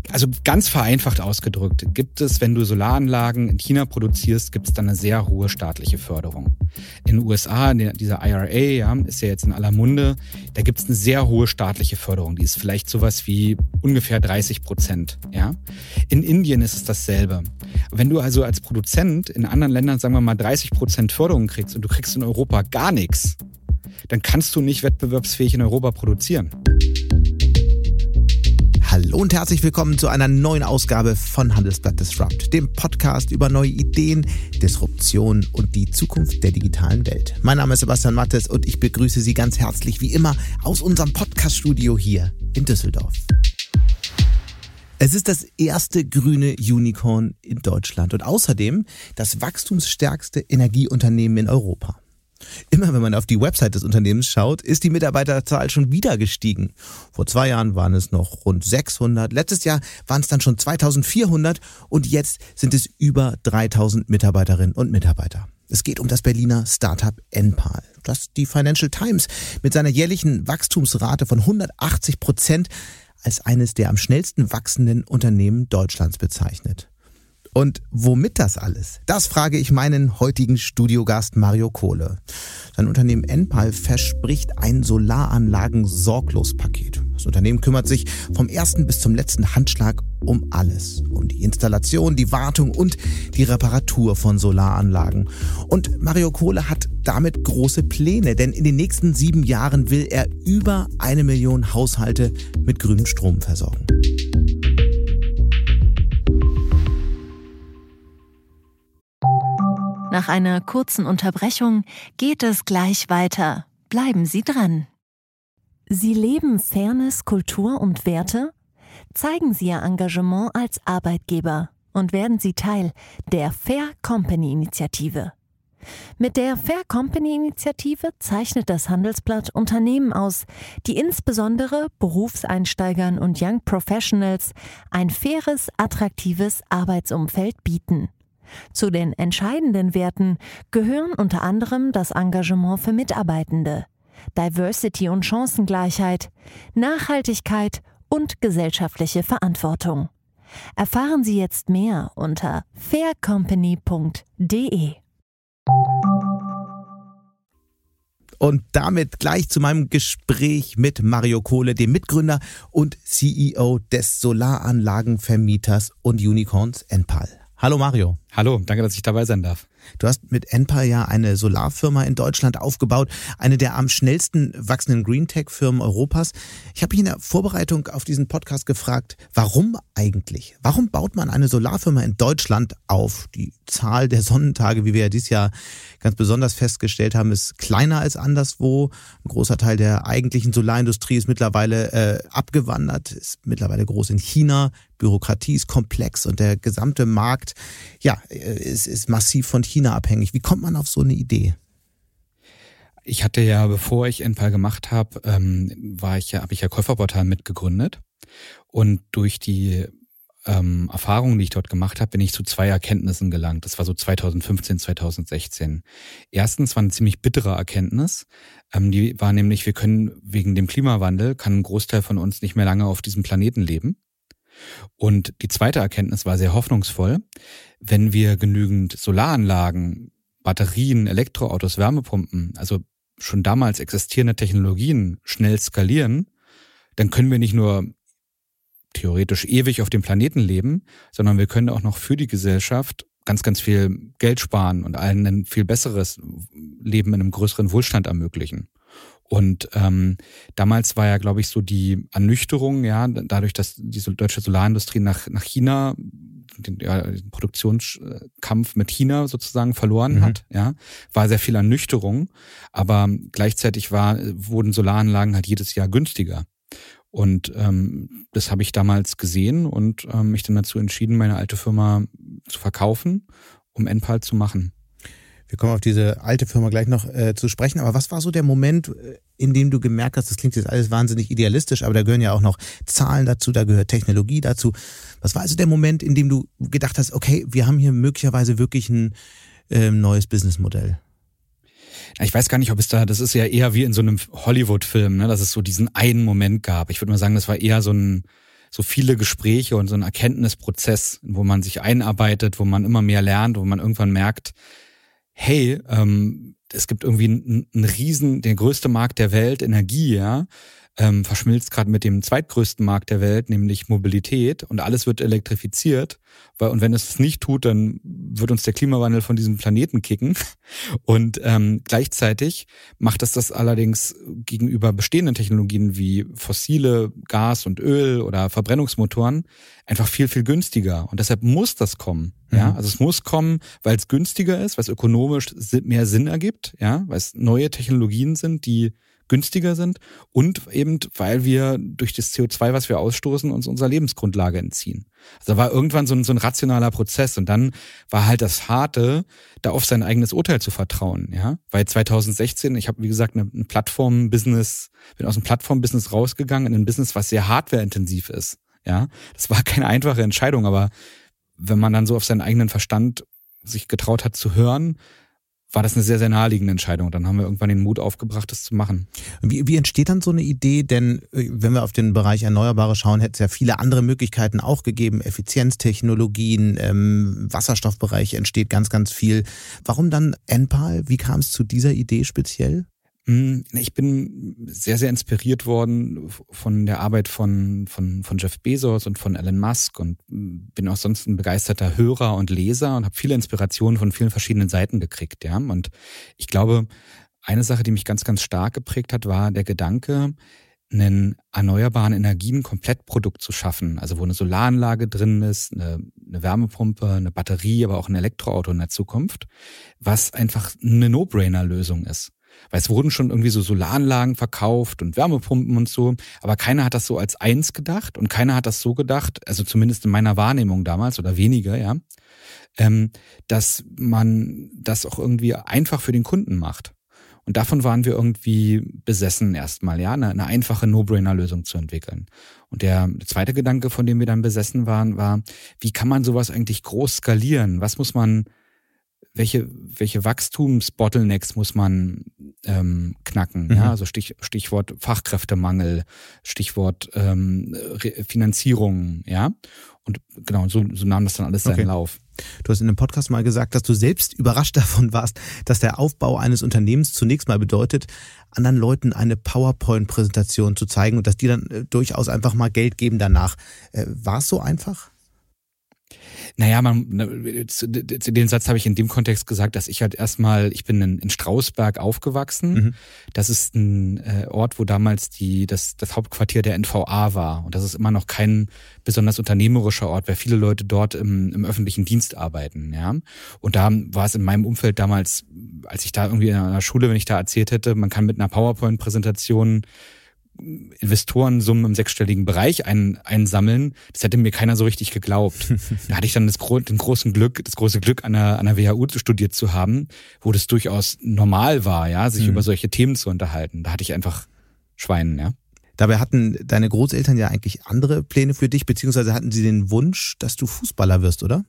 Also ganz vereinfacht ausgedrückt, gibt es, wenn du Solaranlagen in China produzierst, gibt es dann eine sehr hohe staatliche Förderung. In den USA, dieser IRA, ist ja jetzt in aller Munde, da gibt es eine sehr hohe staatliche Förderung. Die ist vielleicht sowas wie ungefähr 30%. Ja? In Indien ist es dasselbe. Wenn du also als Produzent in anderen Ländern, sagen wir mal, 30% Förderung kriegst und du kriegst in Europa gar nichts, dann kannst du nicht wettbewerbsfähig in Europa produzieren. Hallo und herzlich willkommen zu einer neuen Ausgabe von Handelsblatt Disrupt, dem Podcast über neue Ideen, Disruption und die Zukunft der digitalen Welt. Mein Name ist Sebastian Mattes und ich begrüße Sie ganz herzlich wie immer aus unserem Podcast-Studio hier in Düsseldorf. Es ist das erste grüne Unicorn in Deutschland und außerdem das wachstumsstärkste Energieunternehmen in Europa. Immer wenn man auf die Website des Unternehmens schaut, ist die Mitarbeiterzahl schon wieder gestiegen. Vor 2 Jahren waren es noch rund 600, letztes Jahr waren es dann schon 2400 und jetzt sind es über 3000 Mitarbeiterinnen und Mitarbeiter. Es geht um das Berliner Startup Enpal, das die Financial Times mit seiner jährlichen Wachstumsrate von 180% als eines der am schnellsten wachsenden Unternehmen Deutschlands bezeichnet. Und womit das alles? Das frage ich meinen heutigen Studiogast Mario Kohle. Sein Unternehmen Enpal verspricht ein Solaranlagen-Sorglos-Paket. Das Unternehmen kümmert sich vom ersten bis zum letzten Handschlag um alles. Um die Installation, die Wartung und die Reparatur von Solaranlagen. Und Mario Kohle hat damit große Pläne, denn in den nächsten 7 Jahren will er über 1 Million Haushalte mit grünem Strom versorgen. Nach einer kurzen Unterbrechung geht es gleich weiter. Bleiben Sie dran. Sie leben Fairness, Kultur und Werte? Zeigen Sie Ihr Engagement als Arbeitgeber und werden Sie Teil der Fair Company Initiative. Mit der Fair Company Initiative zeichnet das Handelsblatt Unternehmen aus, die insbesondere Berufseinsteigern und Young Professionals ein faires, attraktives Arbeitsumfeld bieten. Zu den entscheidenden Werten gehören unter anderem das Engagement für Mitarbeitende, Diversity und Chancengleichheit, Nachhaltigkeit und gesellschaftliche Verantwortung. Erfahren Sie jetzt mehr unter faircompany.de. Und damit gleich zu meinem Gespräch mit Mario Kohle, dem Mitgründer und CEO des Solaranlagenvermieters und Unicorns Enpal. Hallo Mario. Hallo, danke, dass ich dabei sein darf. Du hast mit Enpal ja eine Solarfirma in Deutschland aufgebaut, eine der am schnellsten wachsenden Greentech-Firmen Europas. Ich habe mich in der Vorbereitung auf diesen Podcast gefragt, warum eigentlich? Warum baut man eine Solarfirma in Deutschland auf? Die Zahl der Sonnentage, wie wir ja dieses Jahr ganz besonders festgestellt haben, ist kleiner als anderswo. Ein großer Teil der eigentlichen Solarindustrie ist mittlerweile abgewandert, ist mittlerweile groß in China. Bürokratie ist komplex und der gesamte Markt, ist massiv von China abhängig. Wie kommt man auf so eine Idee? Ich hatte ja, bevor ich Enpal gemacht habe, habe ich ja Käuferportal mitgegründet. Und durch die Erfahrungen, die ich dort gemacht habe, bin ich zu 2 Erkenntnissen gelangt. Das war so 2015, 2016. Erstens war eine ziemlich bittere Erkenntnis. Die war nämlich, wir können wegen dem Klimawandel, kann ein Großteil von uns nicht mehr lange auf diesem Planeten leben. Und die zweite Erkenntnis war sehr hoffnungsvoll. Wenn wir genügend Solaranlagen, Batterien, Elektroautos, Wärmepumpen, also schon damals existierende Technologien schnell skalieren, dann können wir nicht nur theoretisch ewig auf dem Planeten leben, sondern wir können auch noch für die Gesellschaft ganz, ganz viel Geld sparen und allen ein viel besseres Leben in einem größeren Wohlstand ermöglichen. Und damals war ja, glaube ich, so die Ernüchterung, dadurch, dass die deutsche Solarindustrie nach China den Produktionskampf mit China sozusagen verloren hat, war sehr viel Ernüchterung, aber gleichzeitig wurden Solaranlagen halt jedes Jahr günstiger. Und das habe ich damals gesehen und mich dann dazu entschieden, meine alte Firma zu verkaufen, um Enpal zu machen. Wir kommen auf diese alte Firma gleich noch zu sprechen. Aber was war so der Moment, in dem du gemerkt hast, das klingt jetzt alles wahnsinnig idealistisch, aber da gehören ja auch noch Zahlen dazu, da gehört Technologie dazu. Was war also der Moment, in dem du gedacht hast, okay, wir haben hier möglicherweise wirklich ein neues Businessmodell? Ich weiß gar nicht, ob es das ist ja eher wie in so einem Hollywood-Film, ne, dass es so diesen einen Moment gab. Ich würde mal sagen, das war eher so ein so viele Gespräche und so ein Erkenntnisprozess, wo man sich einarbeitet, wo man immer mehr lernt, wo man irgendwann merkt, hey, es gibt irgendwie einen Riesen, der größte Markt der Welt, Energie, ja, verschmilzt gerade mit dem zweitgrößten Markt der Welt, nämlich Mobilität, und alles wird elektrifiziert. Und wenn es das nicht tut, dann wird uns der Klimawandel von diesem Planeten kicken. Und gleichzeitig macht es das allerdings gegenüber bestehenden Technologien wie fossile Gas und Öl oder Verbrennungsmotoren einfach viel, viel günstiger. Und deshalb muss das kommen. Ja, also es muss kommen, weil es günstiger ist, weil es ökonomisch mehr Sinn ergibt, ja, weil es neue Technologien sind, die günstiger sind, und eben, weil wir durch das CO2, was wir ausstoßen, uns unserer Lebensgrundlage entziehen. Also da war irgendwann so ein rationaler Prozess, und dann war halt das Harte, da auf sein eigenes Urteil zu vertrauen, ja, weil 2016, ich habe wie gesagt ein Plattform-Business, bin aus dem Plattform-Business rausgegangen in ein Business, was sehr hardwareintensiv ist, ja. Das war keine einfache Entscheidung, aber wenn man dann so auf seinen eigenen Verstand sich getraut hat zu hören, war das eine sehr, sehr naheliegende Entscheidung. Dann haben wir irgendwann den Mut aufgebracht, das zu machen. Wie entsteht dann so eine Idee? Denn wenn wir auf den Bereich Erneuerbare schauen, hätte es ja viele andere Möglichkeiten auch gegeben. Effizienztechnologien, im Wasserstoffbereich entsteht ganz, ganz viel. Warum dann Enpal? Wie kam es zu dieser Idee speziell? Ich bin sehr, sehr inspiriert worden von der Arbeit von Jeff Bezos und von Elon Musk und bin auch sonst ein begeisterter Hörer und Leser und habe viele Inspirationen von vielen verschiedenen Seiten gekriegt, ja. Und ich glaube, eine Sache, die mich ganz, ganz stark geprägt hat, war der Gedanke, einen erneuerbaren Energien-Komplettprodukt zu schaffen. Also wo eine Solaranlage drin ist, eine Wärmepumpe, eine Batterie, aber auch ein Elektroauto in der Zukunft, was einfach eine No-Brainer-Lösung ist. Weil es wurden schon irgendwie so Solaranlagen verkauft und Wärmepumpen und so, aber keiner hat das so als eins gedacht und keiner hat das so gedacht, also zumindest in meiner Wahrnehmung damals oder weniger, ja, dass man das auch irgendwie einfach für den Kunden macht. Und davon waren wir irgendwie besessen erstmal, ja, eine einfache No-Brainer-Lösung zu entwickeln. Und der zweite Gedanke, von dem wir dann besessen waren, war, wie kann man sowas eigentlich groß skalieren? Was muss man, welche Wachstumsbottlenecks muss man knacken? Ja, also Stichwort Fachkräftemangel, Stichwort Finanzierung, ja. Und genau, so nahm das dann alles seinen Lauf. Du hast in einem Podcast mal gesagt, dass du selbst überrascht davon warst, dass der Aufbau eines Unternehmens zunächst mal bedeutet, anderen Leuten eine PowerPoint-Präsentation zu zeigen und dass die dann durchaus einfach mal Geld geben danach. War es so einfach? Naja, den Satz habe ich in dem Kontext gesagt, dass ich halt erstmal, ich bin in Strausberg aufgewachsen. Mhm. Das ist ein Ort, wo damals das Hauptquartier der NVA war. Und das ist immer noch kein besonders unternehmerischer Ort, weil viele Leute dort im öffentlichen Dienst arbeiten, ja. Und da war es in meinem Umfeld damals, als ich da irgendwie in einer Schule, wenn ich da erzählt hätte, man kann mit einer PowerPoint-Präsentation Investorensummen im sechsstelligen Bereich einsammeln, das hätte mir keiner so richtig geglaubt. Da hatte ich dann das große Glück an der WHU studiert zu haben, wo das durchaus normal war, ja, sich über solche Themen zu unterhalten. Da hatte ich einfach Schweinen, ja. Dabei hatten deine Großeltern ja eigentlich andere Pläne für dich, beziehungsweise hatten sie den Wunsch, dass du Fußballer wirst, oder?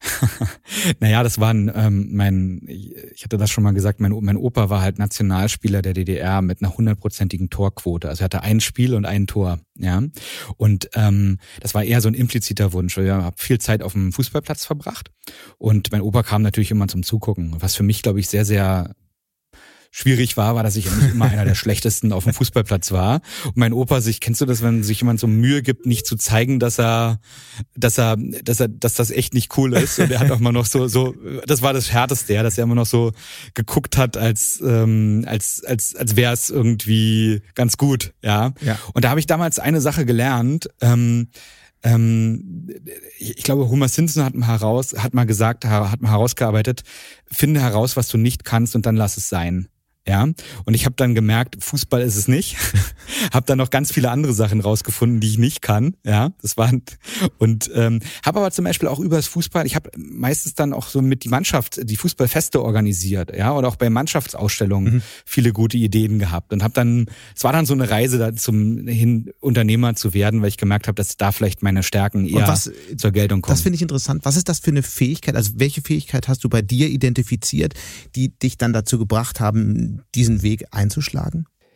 Naja, das war ich hatte das schon mal gesagt, mein Opa war halt Nationalspieler der DDR mit einer 100%igen Torquote. Also er hatte ein Spiel und ein Tor, ja. Und das war eher so ein impliziter Wunsch. Ich habe viel Zeit auf dem Fußballplatz verbracht und mein Opa kam natürlich immer zum Zugucken. Was für mich, glaube ich, sehr, sehr schwierig war, dass ich nicht immer einer der schlechtesten auf dem Fußballplatz war. Und mein Opa kennst du das, wenn sich jemand so Mühe gibt, nicht zu zeigen, dass das echt nicht cool ist. Und er hat auch immer noch so, das war das Härteste, dass er immer noch so geguckt hat, als wäre es irgendwie ganz gut, ja. Und da habe ich damals eine Sache gelernt, ich glaube, Homer Simpson hat mal herausgearbeitet, finde heraus, was du nicht kannst und dann lass es sein. Ja, und ich habe dann gemerkt, Fußball ist es nicht. Habe dann noch ganz viele andere Sachen rausgefunden, die ich nicht kann. Ja, das waren und habe aber zum Beispiel auch über das Fußball. Ich habe meistens dann auch so mit die Mannschaft die Fußballfeste organisiert, ja, oder auch bei Mannschaftsausstellungen viele gute Ideen gehabt und habe dann. Es war dann so eine Reise da hin Unternehmer zu werden, weil ich gemerkt habe, dass da vielleicht meine Stärken eher zur Geltung kommen. Das finde ich interessant. Was ist das für eine Fähigkeit? Also welche Fähigkeit hast du bei dir identifiziert, die dich dann dazu gebracht haben, diesen Weg einzuschlagen?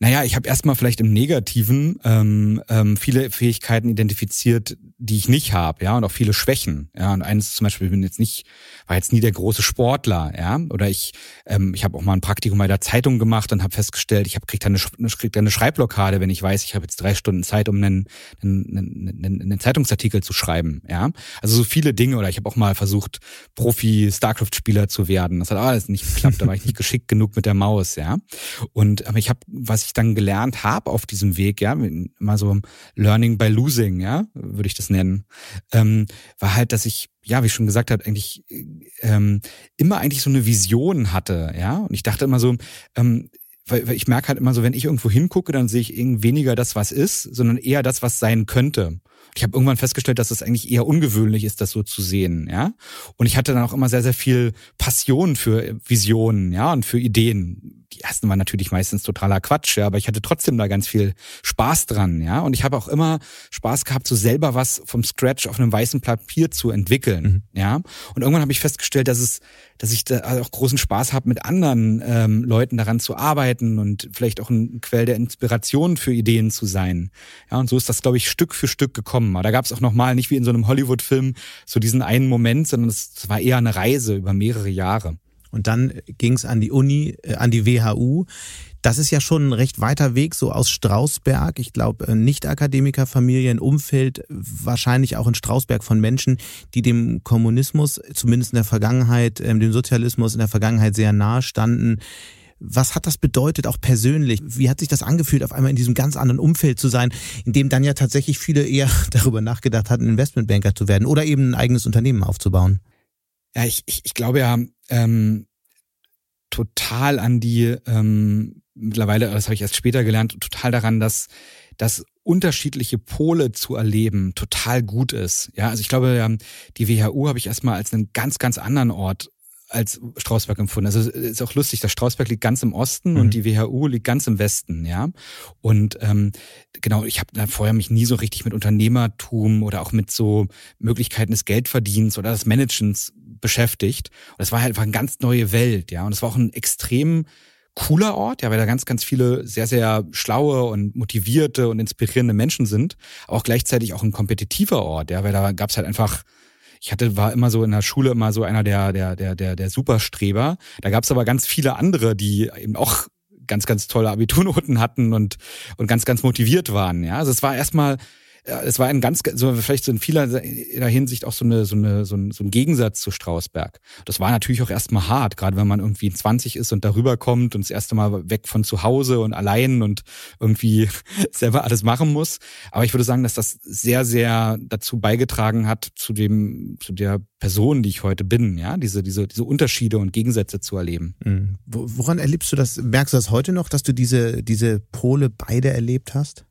Naja, ich habe erstmal vielleicht im Negativen viele Fähigkeiten identifiziert, die ich nicht habe, ja, und auch viele Schwächen. Ja, und eines zum Beispiel, war jetzt nie der große Sportler, ja, oder ich habe auch mal ein Praktikum bei der Zeitung gemacht und habe festgestellt, krieg da eine Schreibblockade, wenn ich weiß, ich habe jetzt 3 Stunden Zeit, um einen Zeitungsartikel zu schreiben, ja. Also so viele Dinge, oder ich habe auch mal versucht, Profi-Starcraft-Spieler zu werden. Das hat alles nicht geklappt, da war ich nicht geschickt genug mit der Maus, ja. Und aber was ich dann gelernt habe auf diesem Weg, ja, mal so Learning by Losing, ja, würde ich das nennen, war halt, dass ich, ja, wie ich schon gesagt habe, eigentlich immer eigentlich so eine Vision hatte, ja. Und ich dachte immer so, weil ich merke halt immer so, wenn ich irgendwo hingucke, dann sehe ich irgendwie weniger das, was ist, sondern eher das, was sein könnte. Ich habe irgendwann festgestellt, dass es eigentlich eher ungewöhnlich ist, das so zu sehen, ja. Und ich hatte dann auch immer sehr, sehr viel Passion für Visionen, ja, und für Ideen. Die ersten waren natürlich meistens totaler Quatsch, ja, aber ich hatte trotzdem da ganz viel Spaß dran, ja. Und ich habe auch immer Spaß gehabt, so selber was vom Scratch auf einem weißen Papier zu entwickeln, ja. Und irgendwann habe ich festgestellt, dass ich da auch großen Spaß habe, mit anderen Leuten daran zu arbeiten und vielleicht auch ein Quell der Inspiration für Ideen zu sein. Ja, und so ist das, glaube ich, Stück für Stück gekommen. Aber da gab es auch nochmal, nicht wie in so einem Hollywood-Film, so diesen einen Moment, sondern es war eher eine Reise über mehrere Jahre. Und dann ging es an die Uni, an die WHU. Das ist ja schon ein recht weiter Weg, so aus Strausberg. Ich glaube, Nicht-Akademiker-Familien, Umfeld, wahrscheinlich auch in Strausberg von Menschen, die dem Kommunismus, zumindest in der Vergangenheit, dem Sozialismus in der Vergangenheit sehr nahe standen. Was hat das bedeutet, auch persönlich? Wie hat sich das angefühlt, auf einmal in diesem ganz anderen Umfeld zu sein, in dem dann ja tatsächlich viele eher darüber nachgedacht hatten, Investmentbanker zu werden oder eben ein eigenes Unternehmen aufzubauen? Ja, ich glaube ja total an die, mittlerweile, das habe ich erst später gelernt, total daran, dass unterschiedliche Pole zu erleben total gut ist. Ja, also ich glaube, die WHU habe ich erstmal als einen ganz, ganz anderen Ort als Strausberg empfunden. Also ist auch lustig, das Strausberg liegt ganz im Osten und die WHU liegt ganz im Westen, ja. Und genau, ich habe da vorher mich nie so richtig mit Unternehmertum oder auch mit so Möglichkeiten des Geldverdienens oder des Managements beschäftigt. Und das war halt einfach eine ganz neue Welt, ja. Und es war auch ein extrem cooler Ort, ja, weil da ganz, ganz viele sehr, sehr schlaue und motivierte und inspirierende Menschen sind. Aber auch gleichzeitig auch ein kompetitiver Ort, ja, weil da gab's halt einfach, war immer so in der Schule immer so einer der Superstreber. Da gab's aber ganz viele andere, die eben auch ganz, ganz tolle Abiturnoten hatten und ganz, ganz motiviert waren, ja. Also es war erstmal, es war vielleicht so in vielerlei Hinsicht auch so ein Gegensatz zu Strausberg. Das war natürlich auch erstmal hart, gerade wenn man irgendwie 20 ist und darüber kommt und das erste Mal weg von zu Hause und allein und irgendwie selber alles machen muss. Aber ich würde sagen, dass das sehr, sehr dazu beigetragen hat, zu der Person, die ich heute bin, ja, diese Unterschiede und Gegensätze zu erleben. Woran erlebst du das? Merkst du das heute noch, dass du diese Pole beide erlebt hast?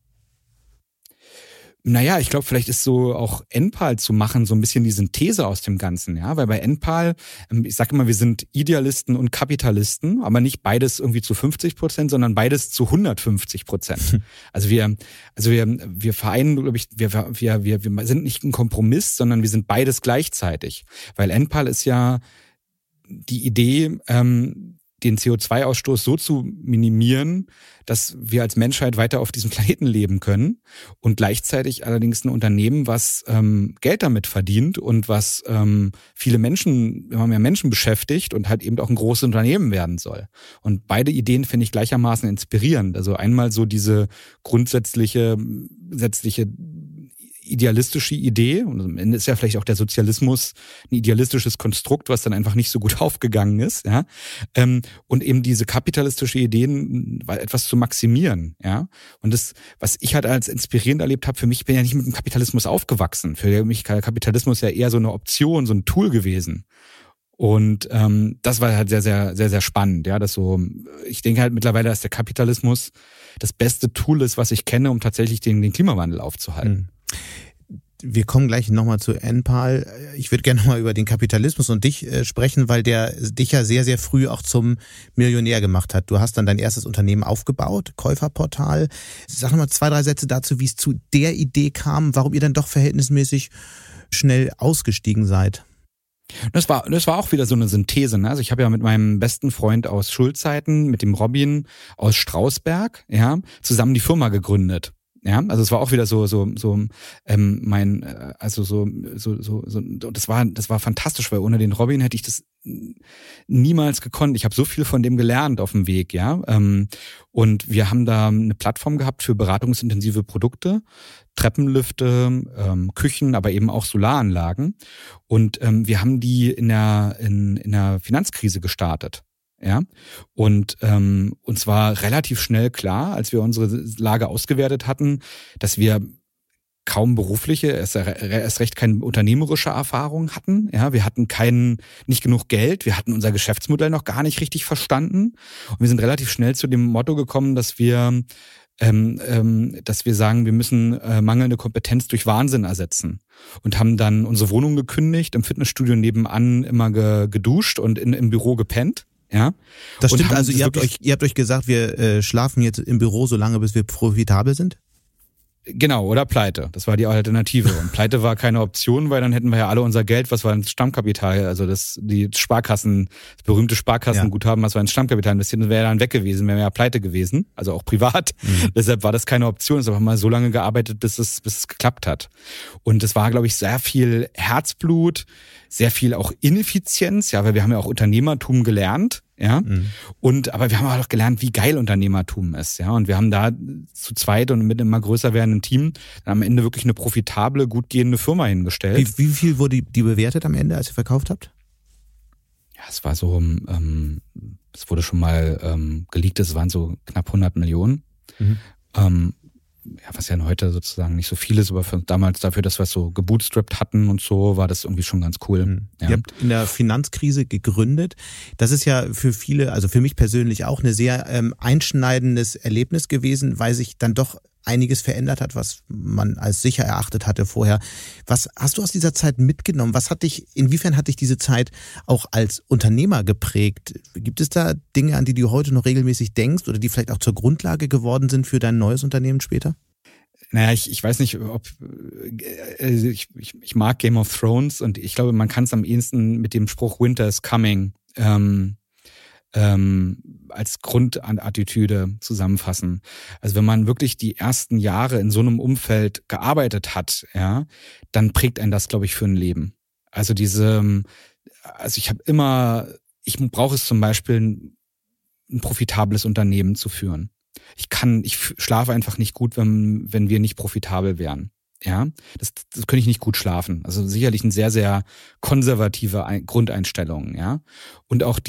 Naja, ich glaube, vielleicht ist so auch NPAL zu machen so ein bisschen die Synthese aus dem Ganzen, ja, weil bei NPAL, ich sage immer, wir sind Idealisten und Kapitalisten, aber nicht beides irgendwie zu 50%, sondern beides zu 150%. Also wir vereinen, glaube ich, wir sind nicht ein Kompromiss, sondern wir sind beides gleichzeitig, weil NPAL ist ja die Idee, den CO2-Ausstoß so zu minimieren, dass wir als Menschheit weiter auf diesem Planeten leben können und gleichzeitig allerdings ein Unternehmen, was Geld damit verdient und was immer mehr Menschen beschäftigt und halt eben auch ein großes Unternehmen werden soll. Und beide Ideen finde ich gleichermaßen inspirierend. Also einmal so diese grundsätzliche idealistische Idee, und am Ende ist ja vielleicht auch der Sozialismus ein idealistisches Konstrukt, was dann einfach nicht so gut aufgegangen ist, ja, und eben diese kapitalistische Ideen, etwas zu maximieren, ja, und das, was ich halt als inspirierend erlebt habe, für mich, ich bin ja nicht mit dem Kapitalismus aufgewachsen, für mich war Kapitalismus ja eher so eine Option, so ein Tool gewesen. Und das war halt sehr, sehr, sehr, sehr spannend, ja, ich denke halt mittlerweile, dass der Kapitalismus das beste Tool ist, was ich kenne, um tatsächlich den Klimawandel aufzuhalten. Wir kommen gleich nochmal zu NPAL. Ich würde gerne nochmal über den Kapitalismus und dich sprechen, weil der dich ja sehr, sehr früh auch zum Millionär gemacht hat. Du hast dann dein erstes Unternehmen aufgebaut, Käuferportal. Sag nochmal 2, 3 Sätze dazu, wie es zu der Idee kam, warum ihr dann doch verhältnismäßig schnell ausgestiegen seid. Das war auch wieder so eine Synthese. Ne? Also ich habe ja mit meinem besten Freund aus Schulzeiten, mit dem Robin aus Strausberg, ja, zusammen die Firma gegründet. Ja, also es war auch wieder so das war fantastisch, weil ohne den Robin hätte ich das niemals gekonnt. Ich habe so viel von dem gelernt auf dem Weg, ja. Und wir haben da eine Plattform gehabt für beratungsintensive Produkte, Treppenlifte, Küchen, aber eben auch Solaranlagen. Und wir haben die in der Finanzkrise gestartet. Ja, und uns war relativ schnell klar, als wir unsere Lage ausgewertet hatten, dass wir kaum berufliche, erst recht keine unternehmerische Erfahrung hatten. Ja, wir hatten nicht genug Geld, wir hatten unser Geschäftsmodell noch gar nicht richtig verstanden. Und wir sind relativ schnell zu dem Motto gekommen, dass wir sagen, wir müssen mangelnde Kompetenz durch Wahnsinn ersetzen. Und haben dann unsere Wohnung gekündigt, im Fitnessstudio nebenan immer geduscht und im Büro gepennt. Ja. Das stimmt, also ihr habt euch gesagt, wir schlafen jetzt im Büro so lange, bis wir profitabel sind? Genau, oder Pleite. Das war die Alternative. Und Pleite war keine Option, weil dann hätten wir ja alle unser Geld, was wir ins Stammkapital, also das berühmte Sparkassenguthaben, was wir ins Stammkapital investiert, wäre dann weg gewesen, wären wir ja pleite gewesen, also auch privat. Deshalb war das keine Option. Es haben wir so lange gearbeitet, bis es geklappt hat. Und es war, glaube ich, sehr viel Herzblut, sehr viel auch Ineffizienz, ja, weil wir haben ja auch Unternehmertum gelernt. Ja, aber wir haben auch gelernt, wie geil Unternehmertum ist, ja, und wir haben da zu zweit und mit einem immer größer werdenden Team am Ende wirklich eine profitable, gut gehende Firma hingestellt. Wie viel wurde die bewertet am Ende, als ihr verkauft habt? Ja, es war so, es wurde schon mal geleakt, es waren so knapp 100 Millionen. Ja, was ja heute sozusagen nicht so viel ist, aber damals dafür, dass wir es so gebootstrapped hatten und so, war das irgendwie schon ganz cool. Ja. Ihr habt in der Finanzkrise gegründet. Das ist ja für viele, also für mich persönlich auch, eine sehr einschneidendes Erlebnis gewesen, weil sich dann doch einiges verändert hat, was man als sicher erachtet hatte vorher. Was hast du aus dieser Zeit mitgenommen? Inwiefern hat dich diese Zeit auch als Unternehmer geprägt? Gibt es da Dinge, an die du heute noch regelmäßig denkst oder die vielleicht auch zur Grundlage geworden sind für dein neues Unternehmen später? Naja, ich weiß nicht, ob ich mag Game of Thrones und ich glaube, man kann es am ehesten mit dem Spruch Winter is coming als Grundattitüde zusammenfassen. Also wenn man wirklich die ersten Jahre in so einem Umfeld gearbeitet hat, ja, dann prägt einen das, glaube ich, für ein Leben. Also ich brauche es zum Beispiel, ein profitables Unternehmen zu führen. Ich schlafe einfach nicht gut, wenn wir nicht profitabel wären. Ja, das könnte ich nicht gut schlafen. Also sicherlich eine sehr, sehr konservative Grundeinstellung, ja. Und auch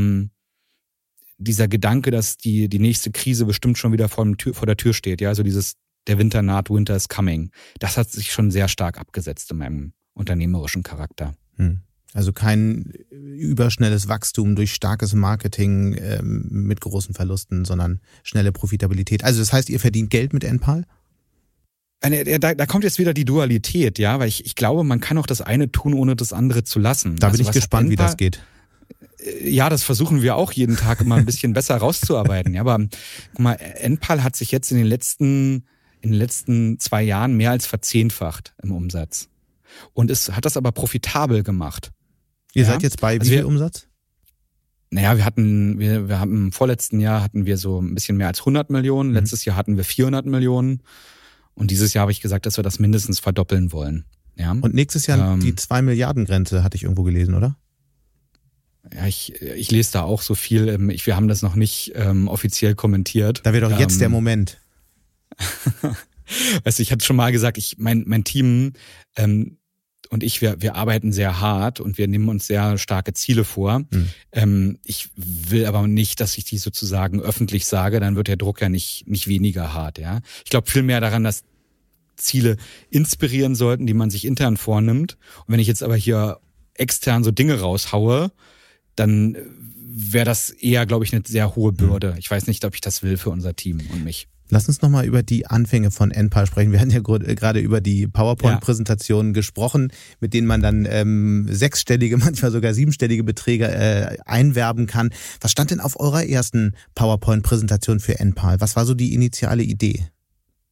dieser Gedanke, dass die nächste Krise bestimmt schon wieder vor der Tür steht, ja, also der Winter naht, Winter is coming. Das hat sich schon sehr stark abgesetzt in meinem unternehmerischen Charakter. Also kein überschnelles Wachstum durch starkes Marketing mit großen Verlusten, sondern schnelle Profitabilität. Also das heißt, ihr verdient Geld mit NPAL? Da kommt jetzt wieder die Dualität, ja, weil ich glaube, man kann auch das eine tun, ohne das andere zu lassen. Da bin ich gespannt, wie das geht. Ja, das versuchen wir auch jeden Tag immer ein bisschen besser rauszuarbeiten. Ja, aber guck mal, NPAL hat sich jetzt in den letzten 2 Jahren mehr als verzehnfacht im Umsatz. Und es hat das aber profitabel gemacht. Ihr seid jetzt bei wie viel Umsatz? Naja, wir haben im vorletzten Jahr hatten wir so ein bisschen mehr als 100 Millionen. Letztes Jahr hatten wir 400 Millionen. Und dieses Jahr habe ich gesagt, dass wir das mindestens verdoppeln wollen. Ja. Und nächstes Jahr die 2 Milliarden Grenze, hatte ich irgendwo gelesen, oder? Ja, ich lese da auch so viel. Wir haben das noch nicht offiziell kommentiert. Da wäre doch jetzt der Moment. Weißt du, ich hatte schon mal gesagt, mein Team und wir arbeiten sehr hart und wir nehmen uns sehr starke Ziele vor. Ich will aber nicht, dass ich die sozusagen öffentlich sage, dann wird der Druck ja nicht weniger hart. Ja, ich glaube viel mehr daran, dass Ziele inspirieren sollten, die man sich intern vornimmt. Und wenn ich jetzt aber hier extern so Dinge raushaue, dann wäre das eher, glaube ich, eine sehr hohe Bürde. Ich weiß nicht, ob ich das will für unser Team und mich. Lass uns nochmal über die Anfänge von NPAL sprechen. Wir hatten ja gerade über die PowerPoint-Präsentationen gesprochen, mit denen man dann 6-stellige, manchmal sogar 7-stellige Beträge einwerben kann. Was stand denn auf eurer ersten PowerPoint-Präsentation für NPAL? Was war so die initiale Idee?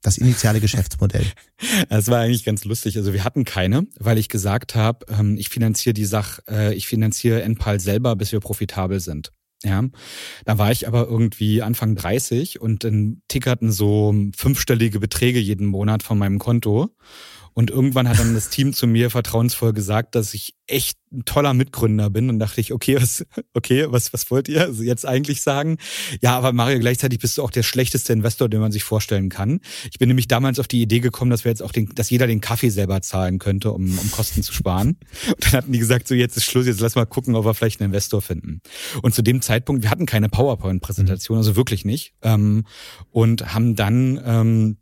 Das initiale Geschäftsmodell. Das war eigentlich ganz lustig. Also wir hatten keine, weil ich gesagt habe, ich finanziere Enpal selber, bis wir profitabel sind. Ja, da war ich aber irgendwie Anfang 30 und dann tickerten so 5-stellige Beträge jeden Monat von meinem Konto. Und irgendwann hat dann das Team zu mir vertrauensvoll gesagt, dass ich echt ein toller Mitgründer bin. Und dachte ich, okay, was wollt ihr also jetzt eigentlich sagen? Ja, aber Mario, gleichzeitig bist du auch der schlechteste Investor, den man sich vorstellen kann. Ich bin nämlich damals auf die Idee gekommen, dass wir jetzt auch dass jeder den Kaffee selber zahlen könnte, um Kosten zu sparen. Und dann hatten die gesagt, so jetzt ist Schluss, jetzt lass mal gucken, ob wir vielleicht einen Investor finden. Und zu dem Zeitpunkt, wir hatten keine PowerPoint-Präsentation, also wirklich nicht. Und haben dann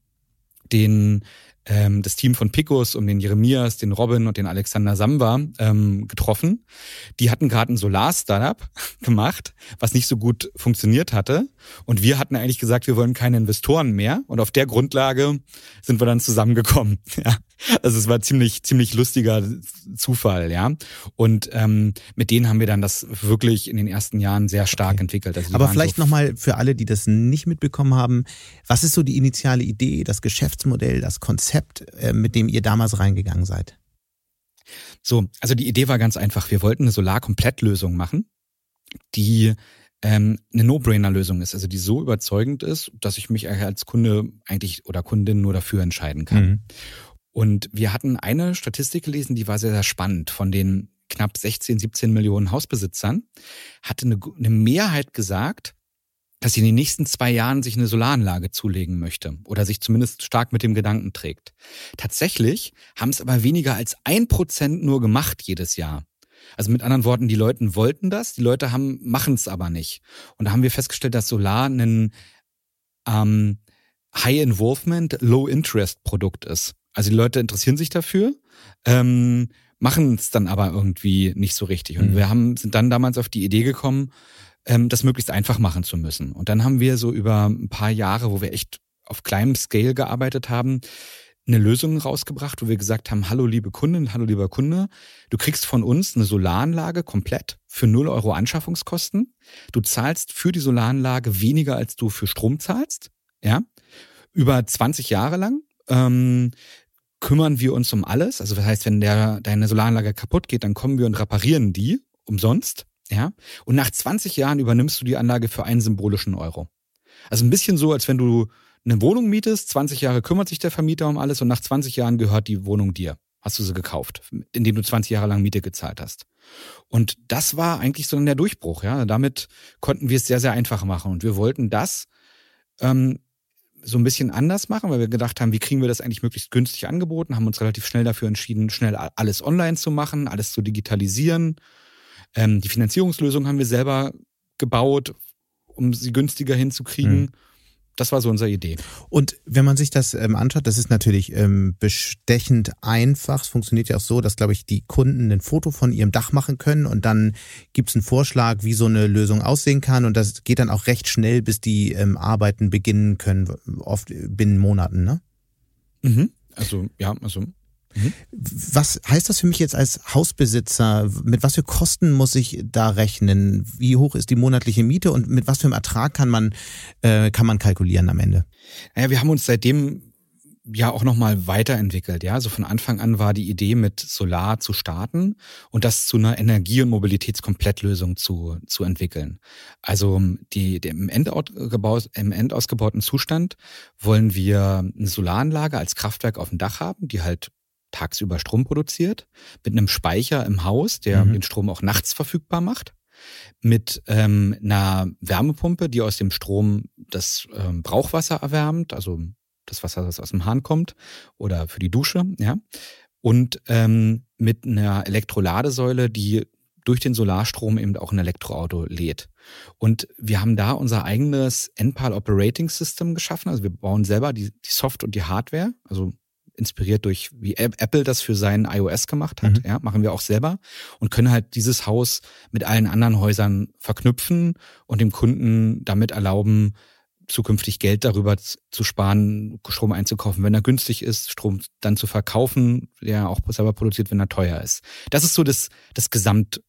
das Team von Picos um den Jeremias, den Robin und den Alexander Samba getroffen. Die hatten gerade ein Solar-Startup gemacht, was nicht so gut funktioniert hatte. Und wir hatten eigentlich gesagt, wir wollen keine Investoren mehr. Und auf der Grundlage sind wir dann zusammengekommen. Ja. Also es war ziemlich lustiger Zufall, ja. Und mit denen haben wir dann das wirklich in den ersten Jahren sehr stark entwickelt. Also aber vielleicht nochmal für alle, die das nicht mitbekommen haben, was ist so die initiale Idee, das Geschäftsmodell, das Konzept, mit dem ihr damals reingegangen seid? So, also die Idee war ganz einfach. Wir wollten eine Solar-Komplettlösung machen, die eine No-Brainer-Lösung ist, also die so überzeugend ist, dass ich mich als Kunde eigentlich oder Kundin nur dafür entscheiden kann. Mhm. Und wir hatten eine Statistik gelesen, die war sehr, sehr spannend. Von den knapp 17 Millionen Hausbesitzern hatte eine Mehrheit gesagt, dass sie in den nächsten 2 Jahren sich eine Solaranlage zulegen möchte oder sich zumindest stark mit dem Gedanken trägt. Tatsächlich haben es aber weniger als 1% nur gemacht jedes Jahr. Also mit anderen Worten, die Leute wollten das, die Leute machen es aber nicht. Und da haben wir festgestellt, dass Solar ein High-Involvement, Low-Interest-Produkt ist. Also die Leute interessieren sich dafür, machen es dann aber irgendwie nicht so richtig. Und wir sind dann damals auf die Idee gekommen, das möglichst einfach machen zu müssen. Und dann haben wir so über ein paar Jahre, wo wir echt auf kleinem Scale gearbeitet haben, eine Lösung rausgebracht, wo wir gesagt haben, hallo liebe Kundin, hallo lieber Kunde, du kriegst von uns eine Solaranlage komplett für 0 € Anschaffungskosten. Du zahlst für die Solaranlage weniger, als du für Strom zahlst. Ja, über 20 Jahre lang. Kümmern wir uns um alles. Also das heißt, wenn deine Solaranlage kaputt geht, dann kommen wir und reparieren die umsonst. Ja. Und nach 20 Jahren übernimmst du die Anlage für einen symbolischen Euro. Also ein bisschen so, als wenn du eine Wohnung mietest, 20 Jahre kümmert sich der Vermieter um alles und nach 20 Jahren gehört die Wohnung dir. Hast du sie gekauft, indem du 20 Jahre lang Miete gezahlt hast. Und das war eigentlich so der Durchbruch. Ja. Damit konnten wir es sehr, sehr einfach machen. Und wir wollten das so ein bisschen anders machen, weil wir gedacht haben, wie kriegen wir das eigentlich möglichst günstig angeboten, haben uns relativ schnell dafür entschieden, schnell alles online zu machen, alles zu digitalisieren. Die Finanzierungslösung haben wir selber gebaut, um sie günstiger hinzukriegen. Das war so unsere Idee. Und wenn man sich das anschaut, das ist natürlich bestechend einfach. Es funktioniert ja auch so, dass, glaube ich, die Kunden ein Foto von ihrem Dach machen können und dann gibt es einen Vorschlag, wie so eine Lösung aussehen kann und das geht dann auch recht schnell, bis die Arbeiten beginnen können, oft binnen Monaten, ne? Was heißt das für mich jetzt als Hausbesitzer? Mit was für Kosten muss ich da rechnen? Wie hoch ist die monatliche Miete und mit was für einem Ertrag kann man kalkulieren am Ende? Naja, wir haben uns seitdem ja auch nochmal weiterentwickelt. Ja, also von Anfang an war die Idee, mit Solar zu starten und das zu einer Energie- und Mobilitätskomplettlösung zu entwickeln. Also im endausgebauten Zustand wollen wir eine Solaranlage als Kraftwerk auf dem Dach haben, die halt tagsüber Strom produziert, mit einem Speicher im Haus, der den Strom auch nachts verfügbar macht, mit einer Wärmepumpe, die aus dem Strom das Brauchwasser erwärmt, also das Wasser, das aus dem Hahn kommt oder für die Dusche, ja, und mit einer Elektroladesäule, die durch den Solarstrom eben auch ein Elektroauto lädt. Und wir haben da unser eigenes Enpal Operating System geschaffen, also wir bauen selber die Software und die Hardware, also inspiriert durch, wie Apple das für seinen iOS gemacht hat, ja, machen wir auch selber und können halt dieses Haus mit allen anderen Häusern verknüpfen und dem Kunden damit erlauben, zukünftig Geld darüber zu sparen, Strom einzukaufen, wenn er günstig ist, Strom dann zu verkaufen, der auch selber produziert, wenn er teuer ist. Das ist so das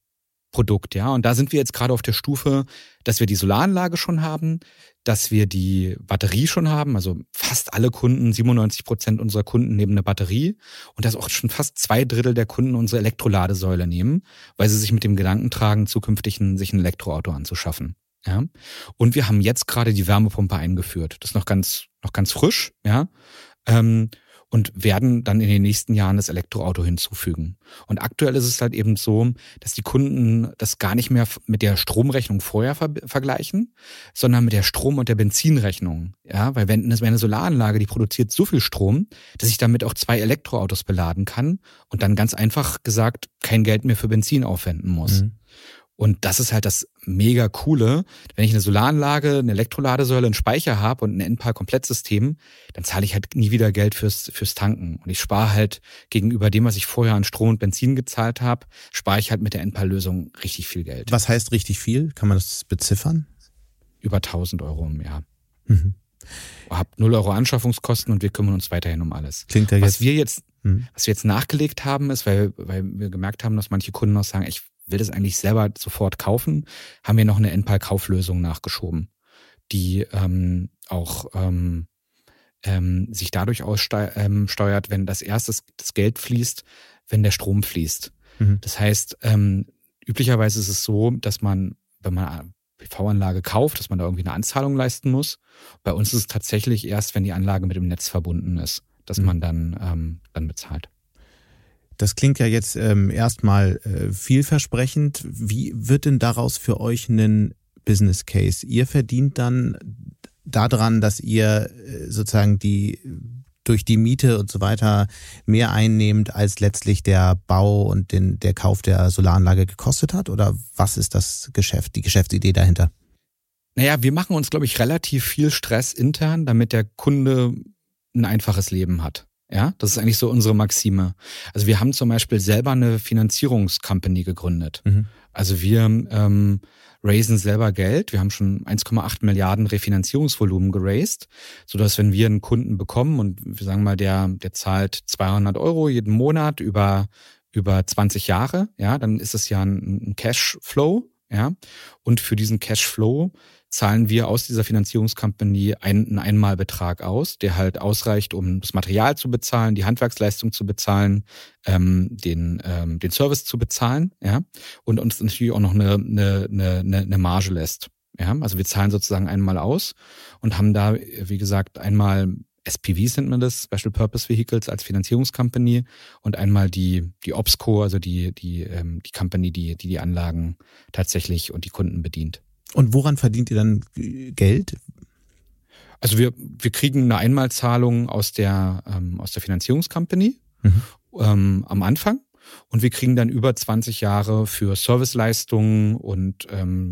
Produkt, ja. Und da sind wir jetzt gerade auf der Stufe, dass wir die Solaranlage schon haben, dass wir die Batterie schon haben. Also fast alle Kunden, 97% unserer Kunden nehmen eine Batterie und dass auch schon fast 2/3 der Kunden unsere Elektroladesäule nehmen, weil sie sich mit dem Gedanken tragen, zukünftig sich ein Elektroauto anzuschaffen. Ja. Und wir haben jetzt gerade die Wärmepumpe eingeführt. Das ist noch ganz frisch, ja. Und werden dann in den nächsten Jahren das Elektroauto hinzufügen. Und aktuell ist es halt eben so, dass die Kunden das gar nicht mehr mit der Stromrechnung vorher vergleichen, sondern mit der Strom- und der Benzinrechnung. Ja, weil wenn eine Solaranlage, die produziert so viel Strom, dass ich damit auch 2 Elektroautos beladen kann und dann ganz einfach gesagt kein Geld mehr für Benzin aufwenden muss. Mhm. Und das ist halt das mega Coole. Wenn ich eine Solaranlage, eine Elektroladesäule, einen Speicher habe und ein Enpal-Komplettsystem, dann zahle ich halt nie wieder Geld fürs Tanken. Und ich spare halt gegenüber dem, was ich vorher an Strom und Benzin gezahlt habe, spare ich halt mit der Enpal-Lösung richtig viel Geld. Was heißt richtig viel? Kann man das beziffern? Über 1.000 Euro im Jahr. Mhm. Hab 0 Euro Anschaffungskosten und wir kümmern uns weiterhin um alles. Klingt ja was wir jetzt nachgelegt haben, ist, weil wir gemerkt haben, dass manche Kunden noch sagen, ich will das eigentlich selber sofort kaufen, haben wir noch eine Enpal-Kauflösung nachgeschoben, die auch sich dadurch aussteuert, wenn das Geld fließt, wenn der Strom fließt. Mhm. Das heißt, üblicherweise ist es so, dass man, wenn man eine PV-Anlage kauft, dass man da irgendwie eine Anzahlung leisten muss. Bei uns ist es tatsächlich erst, wenn die Anlage mit dem Netz verbunden ist, dass man dann bezahlt. Das klingt ja jetzt erstmal vielversprechend. Wie wird denn daraus für euch ein Business Case? Ihr verdient dann daran, dass ihr sozusagen durch die Miete und so weiter mehr einnehmt, als letztlich der Bau und der Kauf der Solaranlage gekostet hat? Oder was ist das Geschäft, die Geschäftsidee dahinter? Naja, wir machen uns, glaube ich, relativ viel Stress intern, damit der Kunde ein einfaches Leben hat. Ja, das ist eigentlich so unsere Maxime. Also wir haben zum Beispiel selber eine Finanzierungscompany gegründet. Mhm. Also wir raisen selber Geld. Wir haben schon 1,8 Milliarden Refinanzierungsvolumen geraced, sodass wenn wir einen Kunden bekommen und wir sagen mal, der zahlt 200 Euro jeden Monat über 20 Jahre, ja, dann ist es ja ein Cashflow, ja. Und für diesen Cashflow zahlen wir aus dieser Finanzierungscompany einen Einmalbetrag aus, der halt ausreicht, um das Material zu bezahlen, die Handwerksleistung zu bezahlen, den Service zu bezahlen, ja, und uns natürlich auch noch eine Marge lässt. Ja, also wir zahlen sozusagen einmal aus und haben da, wie gesagt, einmal SPVs nennt man das, Special Purpose Vehicles als Finanzierungscompany und einmal die OpsCo, also die Company, die Anlagen tatsächlich und die Kunden bedient. Und woran verdient ihr dann Geld? Also wir kriegen eine Einmalzahlung aus der Finanzierungscompany am Anfang und wir kriegen dann über 20 Jahre für Serviceleistungen und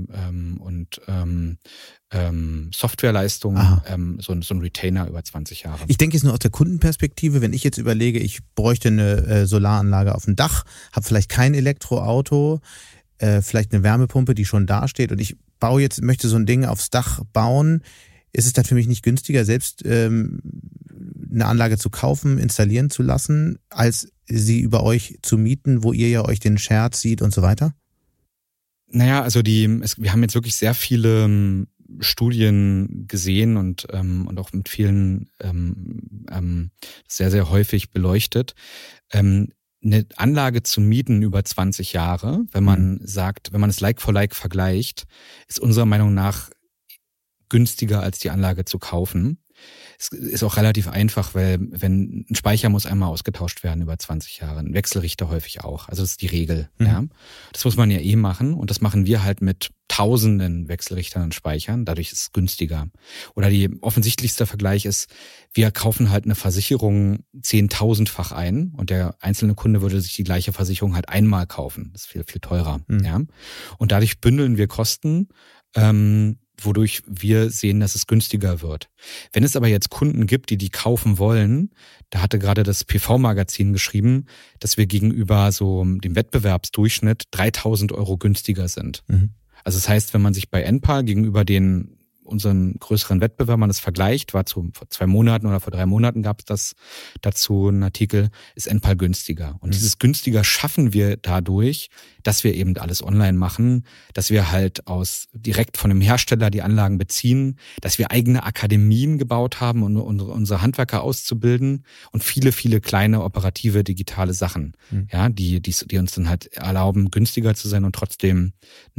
Softwareleistungen so ein Retainer über 20 Jahre. Ich denke jetzt nur aus der Kundenperspektive, wenn ich jetzt überlege, ich bräuchte eine Solaranlage auf dem Dach, habe vielleicht kein Elektroauto, vielleicht eine Wärmepumpe, die schon da steht und ich möchte so ein Ding aufs Dach bauen, ist es dann für mich nicht günstiger, selbst eine Anlage zu kaufen, installieren zu lassen, als sie über euch zu mieten, wo ihr ja euch den Share zieht und so weiter? Naja, also wir haben jetzt wirklich sehr viele Studien gesehen und auch mit vielen sehr, sehr häufig beleuchtet. Eine Anlage zu mieten über 20 Jahre, wenn man sagt, wenn man es Like for Like vergleicht, ist unserer Meinung nach günstiger als die Anlage zu kaufen. Es ist auch relativ einfach, weil wenn ein Speicher muss einmal ausgetauscht werden über 20 Jahre, ein Wechselrichter häufig auch. Also das ist die Regel. Mhm. Ja. Das muss man ja machen und das machen wir halt mit Tausenden Wechselrichtern und Speichern. Dadurch ist es günstiger. Oder die offensichtlichste Vergleich ist, wir kaufen halt eine Versicherung 10.000-fach ein und der einzelne Kunde würde sich die gleiche Versicherung halt einmal kaufen. Das ist viel, viel teurer. Mhm. Ja. Und dadurch bündeln wir Kosten, wodurch wir sehen, dass es günstiger wird. Wenn es aber jetzt Kunden gibt, die kaufen wollen, da hatte gerade das PV-Magazin geschrieben, dass wir gegenüber so dem Wettbewerbsdurchschnitt 3.000 Euro günstiger sind. Mhm. Also das heißt, wenn man sich bei Enpal gegenüber den unseren größeren Wettbewerbern das vergleicht, vor 2 Monaten oder vor 3 Monaten gab es das dazu einen Artikel, ist NPAL günstiger. Und dieses günstiger schaffen wir dadurch, dass wir eben alles online machen, dass wir halt direkt von dem Hersteller die Anlagen beziehen, dass wir eigene Akademien gebaut haben, um unsere Handwerker auszubilden und viele, viele kleine operative digitale Sachen, ja, die uns dann halt erlauben, günstiger zu sein und trotzdem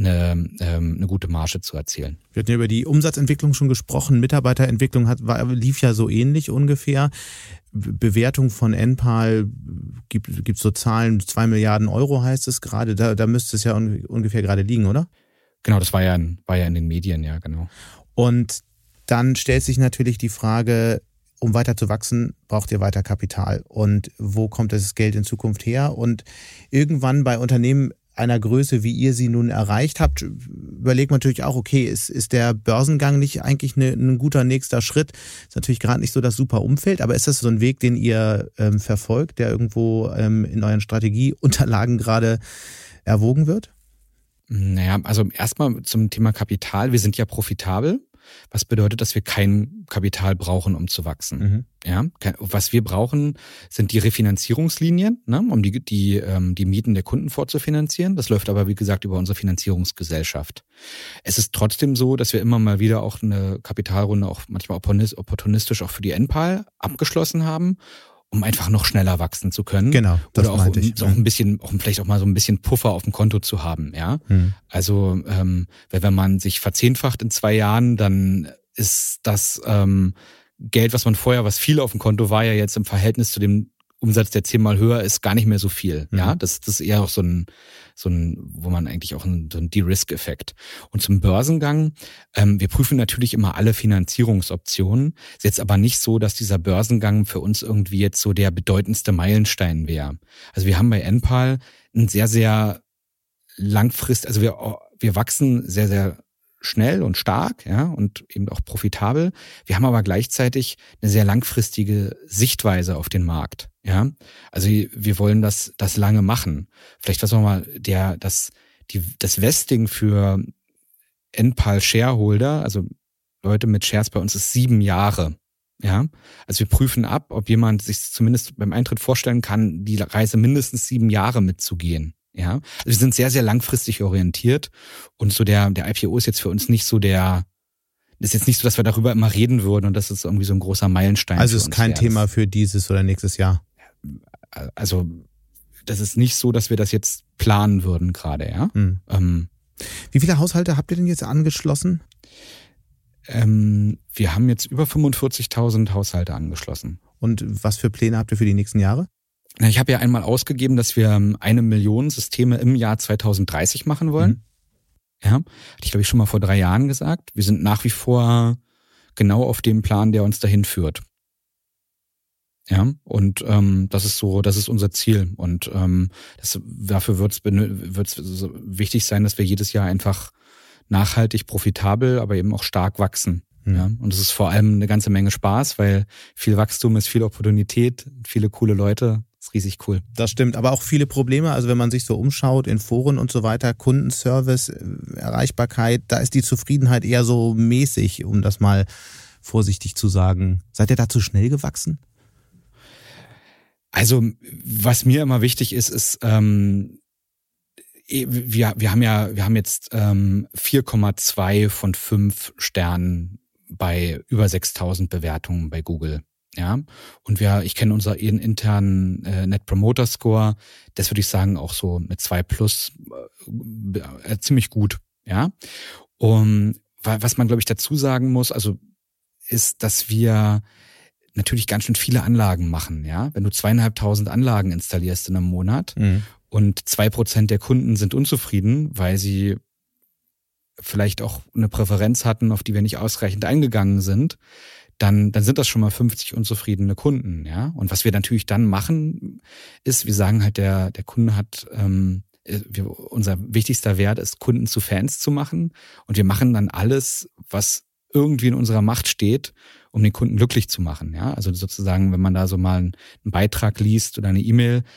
eine gute Marge zu erzielen. Wir hatten ja über die Umsatzentwicklung schon gesprochen, Mitarbeiterentwicklung lief ja so ähnlich ungefähr. Bewertung von NPAL gibt so Zahlen, 2 Milliarden Euro heißt es gerade, da müsste es ja ungefähr gerade liegen, oder? Genau, das war ja in den Medien, ja, genau. Und dann stellt sich natürlich die Frage, um weiter zu wachsen, braucht ihr weiter Kapital. Und wo kommt das Geld in Zukunft her? Und irgendwann bei Unternehmen einer Größe, wie ihr sie nun erreicht habt, überlegt man natürlich auch, okay, ist der Börsengang nicht eigentlich ein guter nächster Schritt? Ist natürlich gerade nicht so das super Umfeld, aber ist das so ein Weg, den ihr verfolgt, der irgendwo in euren Strategieunterlagen gerade erwogen wird? Naja, also erstmal zum Thema Kapital. Wir sind ja profitabel. Was bedeutet, dass wir kein Kapital brauchen, um zu wachsen. Ja, was wir brauchen, sind die Refinanzierungslinien, ne, um die Mieten der Kunden vorzufinanzieren. Das läuft aber, wie gesagt, über unsere Finanzierungsgesellschaft. Es ist trotzdem so, dass wir immer mal wieder auch eine Kapitalrunde auch manchmal opportunistisch auch für die NPAL abgeschlossen haben, um einfach noch schneller wachsen zu können. Genau, das oder auch, meinte ich. Auch ein bisschen, vielleicht auch mal so ein bisschen Puffer auf dem Konto zu haben, ja. Also, wenn man sich verzehnfacht in 2 Jahren, dann ist das Geld, was viel auf dem Konto war, ja jetzt im Verhältnis zu dem Umsatz, der 10-mal höher ist, gar nicht mehr so viel. Ja, das ist eher auch so ein, wo man eigentlich auch so ein De-Risk-Effekt. Und zum Börsengang, wir prüfen natürlich immer alle Finanzierungsoptionen. Ist jetzt aber nicht so, dass dieser Börsengang für uns irgendwie jetzt so der bedeutendste Meilenstein wäre. Also wir haben bei NPAL ein sehr, sehr also wir wachsen sehr, sehr schnell und stark, ja, und eben auch profitabel. Wir haben aber gleichzeitig eine sehr langfristige Sichtweise auf den Markt, ja. Also wir wollen das lange machen. Vielleicht was nochmal das Vesting für NPAL Shareholder, also Leute mit Shares bei uns, ist 7 Jahre. Ja, also wir prüfen ab, ob jemand sich zumindest beim Eintritt vorstellen kann, die Reise mindestens 7 Jahre mitzugehen. Ja, also wir sind sehr, sehr langfristig orientiert und so der IPO ist jetzt für uns nicht so ist jetzt nicht so, dass wir darüber immer reden würden und das ist irgendwie so ein großer Meilenstein. Also ist kein Thema für dieses oder nächstes Jahr? Also das ist nicht so, dass wir das jetzt planen würden gerade, ja. Wie viele Haushalte habt ihr denn jetzt angeschlossen? Wir haben jetzt über 45.000 Haushalte angeschlossen. Und was für Pläne habt ihr für die nächsten Jahre? Ich habe ja einmal ausgegeben, dass wir 1 Million Systeme im Jahr 2030 machen wollen. Ja, hatte ich glaube ich schon mal vor 3 Jahren gesagt. Wir sind nach wie vor genau auf dem Plan, der uns dahin führt. Ja, und das ist unser Ziel. Und dafür wird's wichtig sein, dass wir jedes Jahr einfach nachhaltig, profitabel, aber eben auch stark wachsen. Ja, und es ist vor allem eine ganze Menge Spaß, weil viel Wachstum ist viel Opportunität, viele coole Leute. Das ist riesig cool. Das stimmt, aber auch viele Probleme. Also wenn man sich so umschaut in Foren und so weiter, Kundenservice, Erreichbarkeit, da ist die Zufriedenheit eher so mäßig, um das mal vorsichtig zu sagen. Seid ihr da zu schnell gewachsen? Also was mir immer wichtig ist, wir haben jetzt 4,2 von 5 Sternen bei über 6.000 Bewertungen bei Google. Ja, und ich kenne unseren internen Net Promoter Score, das würde ich sagen auch so mit 2+ ziemlich gut. Ja, und was man glaube ich dazu sagen muss, also ist, dass wir natürlich ganz schön viele Anlagen machen. Ja, wenn du 2.500 Anlagen installierst in einem Monat und 2% der Kunden sind unzufrieden, weil sie vielleicht auch eine Präferenz hatten, auf die wir nicht ausreichend eingegangen sind, dann sind das schon mal 50 unzufriedene Kunden, ja. Und was wir natürlich dann machen, ist, wir sagen halt, der Kunde hat, unser wichtigster Wert ist, Kunden zu Fans zu machen. Und wir machen dann alles, was irgendwie in unserer Macht steht, um den Kunden glücklich zu machen, ja. Also sozusagen, wenn man da so mal einen Beitrag liest oder eine E-Mail,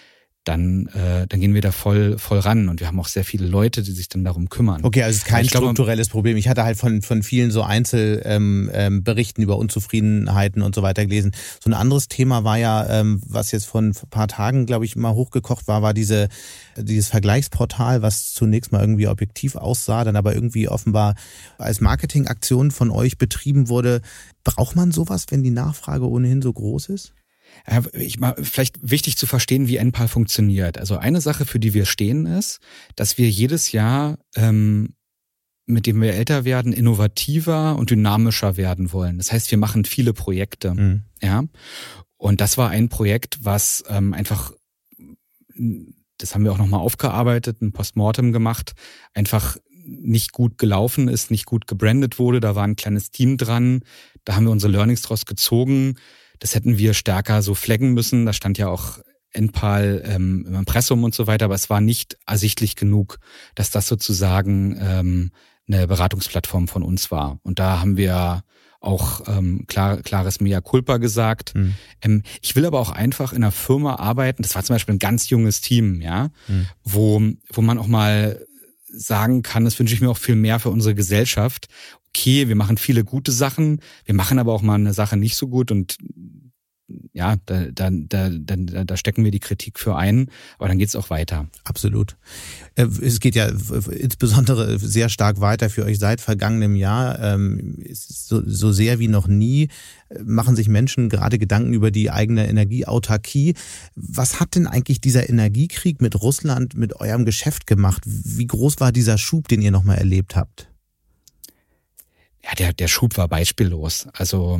dann gehen wir da voll ran und wir haben auch sehr viele Leute, die sich dann darum kümmern. Okay, also es ist kein strukturelles Problem. Ich hatte halt von vielen so Einzelberichten über Unzufriedenheiten und so weiter gelesen. So ein anderes Thema war ja, was jetzt vor ein paar Tagen, glaube ich, mal hochgekocht war dieses Vergleichsportal, was zunächst mal irgendwie objektiv aussah, dann aber irgendwie offenbar als Marketingaktion von euch betrieben wurde. Braucht man sowas, wenn die Nachfrage ohnehin so groß ist? Vielleicht wichtig zu verstehen, wie NPAL funktioniert. Also eine Sache, für die wir stehen, ist, dass wir jedes Jahr, mit dem wir älter werden, innovativer und dynamischer werden wollen. Das heißt, wir machen viele Projekte. Ja. Und das war ein Projekt, was einfach, das haben wir auch nochmal aufgearbeitet, ein Postmortem gemacht, einfach nicht gut gelaufen ist, nicht gut gebrandet wurde. Da war ein kleines Team dran. Da haben wir unsere Learnings draus gezogen. Das hätten wir stärker so flaggen müssen. Da stand ja auch NPAL im Impressum und so weiter, aber es war nicht ersichtlich genug, dass das sozusagen eine Beratungsplattform von uns war. Und da haben wir auch klares Mea culpa gesagt. Ich will aber auch einfach in einer Firma arbeiten. Das war zum Beispiel ein ganz junges Team, ja, wo man auch mal sagen kann, das wünsche ich mir auch viel mehr für unsere Gesellschaft. Okay, wir machen viele gute Sachen, wir machen aber auch mal eine Sache nicht so gut und ja, da stecken wir die Kritik für ein, aber dann geht's auch weiter. Absolut. Es geht ja insbesondere sehr stark weiter für euch seit vergangenem Jahr. So sehr wie noch nie machen sich Menschen gerade Gedanken über die eigene Energieautarkie. Was hat denn eigentlich dieser Energiekrieg mit Russland, mit eurem Geschäft gemacht? Wie groß war dieser Schub, den ihr nochmal erlebt habt? Ja, der Schub war beispiellos. Also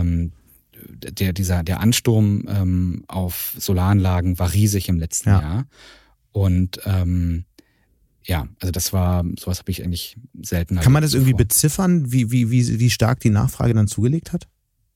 der Ansturm auf Solaranlagen war riesig im letzten Jahr. Und also sowas habe ich eigentlich selten. Kann man das irgendwie beziffern, wie stark die Nachfrage dann zugelegt hat?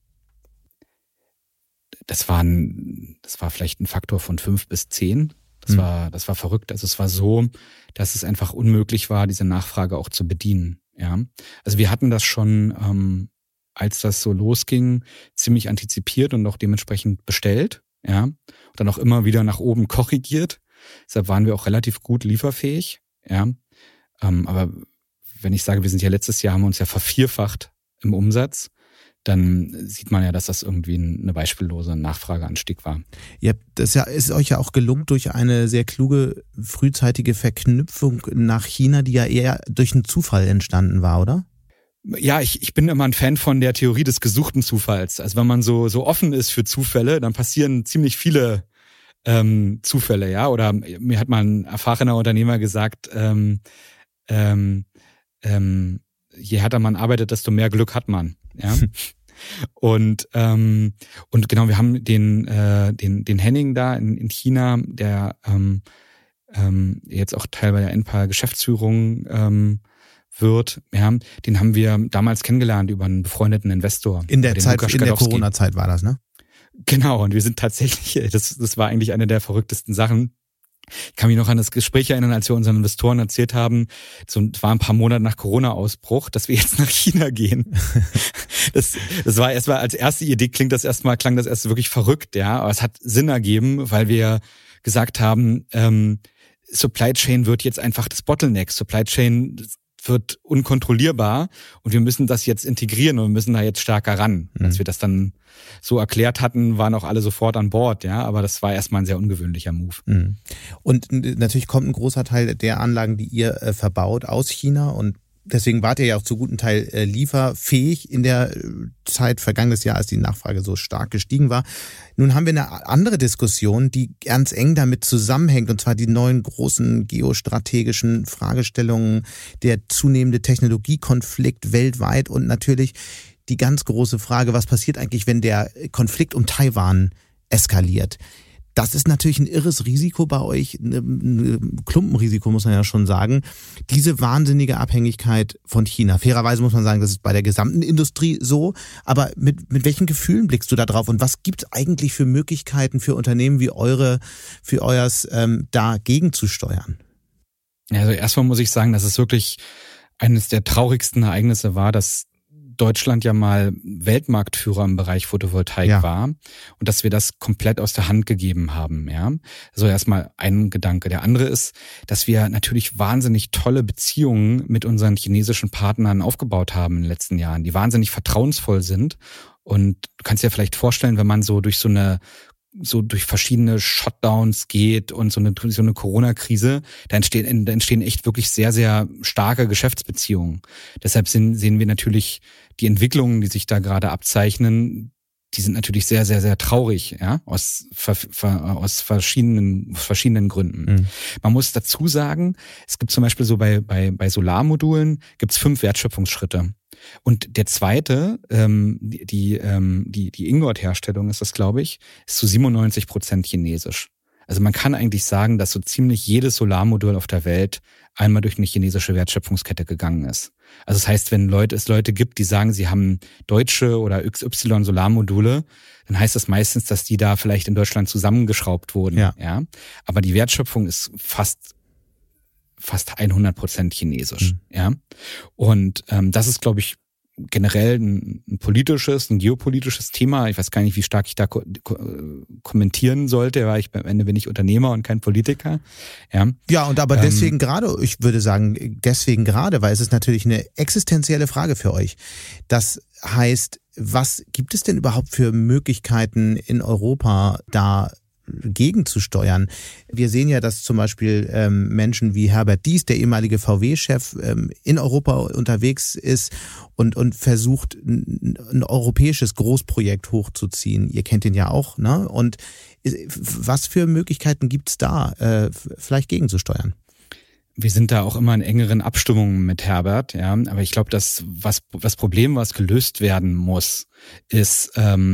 Das war vielleicht ein Faktor von 5 bis 10. Das war verrückt. Also es war so, dass es einfach unmöglich war, diese Nachfrage auch zu bedienen. Ja, also wir hatten das schon, als das so losging, ziemlich antizipiert und auch dementsprechend bestellt. Ja, und dann auch immer wieder nach oben korrigiert. Deshalb waren wir auch relativ gut lieferfähig. Ja, aber wenn ich sage, wir sind ja letztes Jahr, haben wir uns ja vervierfacht im Umsatz, dann sieht man ja, dass das irgendwie eine beispiellose Nachfrageanstieg war. Ja, das ist euch ja auch gelungen durch eine sehr kluge, frühzeitige Verknüpfung nach China, die ja eher durch einen Zufall entstanden war, oder? Ja, ich bin immer ein Fan von der Theorie des gesuchten Zufalls. Also wenn man so offen ist für Zufälle, dann passieren ziemlich viele Zufälle, ja. Oder mir hat mal ein erfahrener Unternehmer gesagt, je härter man arbeitet, desto mehr Glück hat man. Ja. Und genau, wir haben den Henning da in China, der jetzt auch Teil bei der NPAL Geschäftsführung wird. Ja, den haben wir damals kennengelernt über einen befreundeten Investor. In der Corona-Zeit war das, ne? Genau, und wir sind tatsächlich, das war eigentlich eine der verrücktesten Sachen. Ich kann mich noch an das Gespräch erinnern, als wir unseren Investoren erzählt haben, es war ein paar Monate nach Corona-Ausbruch, dass wir jetzt nach China gehen. Das war erstmal als erste Idee, klang das erst wirklich verrückt, ja, aber es hat Sinn ergeben, weil wir gesagt haben, Supply Chain wird jetzt einfach das Bottleneck. Supply Chain wird unkontrollierbar und wir müssen das jetzt integrieren und wir müssen da jetzt stärker ran. Als wir das dann so erklärt hatten, waren auch alle sofort an Bord, ja, aber das war erstmal ein sehr ungewöhnlicher Move. Und natürlich kommt ein großer Teil der Anlagen, die ihr verbaut, aus China und deswegen wart ihr ja auch zu guten Teil lieferfähig in der Zeit vergangenes Jahr, als die Nachfrage so stark gestiegen war. Nun haben wir eine andere Diskussion, die ganz eng damit zusammenhängt, und zwar die neuen großen geostrategischen Fragestellungen, der zunehmende Technologiekonflikt weltweit und natürlich die ganz große Frage, was passiert eigentlich, wenn der Konflikt um Taiwan eskaliert? Das ist natürlich ein irres Risiko bei euch, ein Klumpenrisiko muss man ja schon sagen, diese wahnsinnige Abhängigkeit von China. Fairerweise muss man sagen, das ist bei der gesamten Industrie so, aber mit welchen Gefühlen blickst du da drauf und was gibt es eigentlich für Möglichkeiten für Unternehmen wie für euers da gegenzusteuern? Also erstmal muss ich sagen, dass es wirklich eines der traurigsten Ereignisse war, dass Deutschland ja mal Weltmarktführer im Bereich Photovoltaik war und dass wir das komplett aus der Hand gegeben haben. Ja, also erstmal ein Gedanke. Der andere ist, dass wir natürlich wahnsinnig tolle Beziehungen mit unseren chinesischen Partnern aufgebaut haben in den letzten Jahren, die wahnsinnig vertrauensvoll sind. Und du kannst dir vielleicht vorstellen, wenn man so durch verschiedene Shutdowns geht und so eine Corona-Krise, da entstehen echt wirklich sehr, sehr starke Geschäftsbeziehungen. Deshalb sehen wir natürlich die Entwicklungen, die sich da gerade abzeichnen, die sind natürlich sehr, sehr, sehr traurig, ja, aus verschiedenen Gründen. Man muss dazu sagen, es gibt zum Beispiel so bei Solarmodulen gibt's 5 Wertschöpfungsschritte. Und der zweite, die Ingot-Herstellung ist das, glaube ich, ist zu 97% chinesisch. Also man kann eigentlich sagen, dass so ziemlich jedes Solarmodul auf der Welt einmal durch eine chinesische Wertschöpfungskette gegangen ist. Also das heißt, wenn es Leute gibt, die sagen, sie haben deutsche oder XY Solarmodule, dann heißt das meistens, dass die da vielleicht in Deutschland zusammengeschraubt wurden. Ja. Aber die Wertschöpfung ist fast 100% chinesisch. Ja. Und das ist, glaube ich, generell ein politisches, ein geopolitisches Thema. Ich weiß gar nicht, wie stark ich da kommentieren sollte, weil am Ende bin ich Unternehmer und kein Politiker. Ja, und aber deswegen gerade, ich würde sagen, weil es ist natürlich eine existenzielle Frage für euch. Das heißt, was gibt es denn überhaupt für Möglichkeiten in Europa da gegenzusteuern? Wir sehen ja, dass zum Beispiel Menschen wie Herbert Diess, der ehemalige VW-Chef, in Europa unterwegs ist und versucht, ein europäisches Großprojekt hochzuziehen. Ihr kennt ihn ja auch, ne? Und was für Möglichkeiten gibt's da, vielleicht gegenzusteuern? Wir sind da auch immer in engeren Abstimmungen mit Herbert, ja. Aber ich glaube, das Problem, was gelöst werden muss, ist,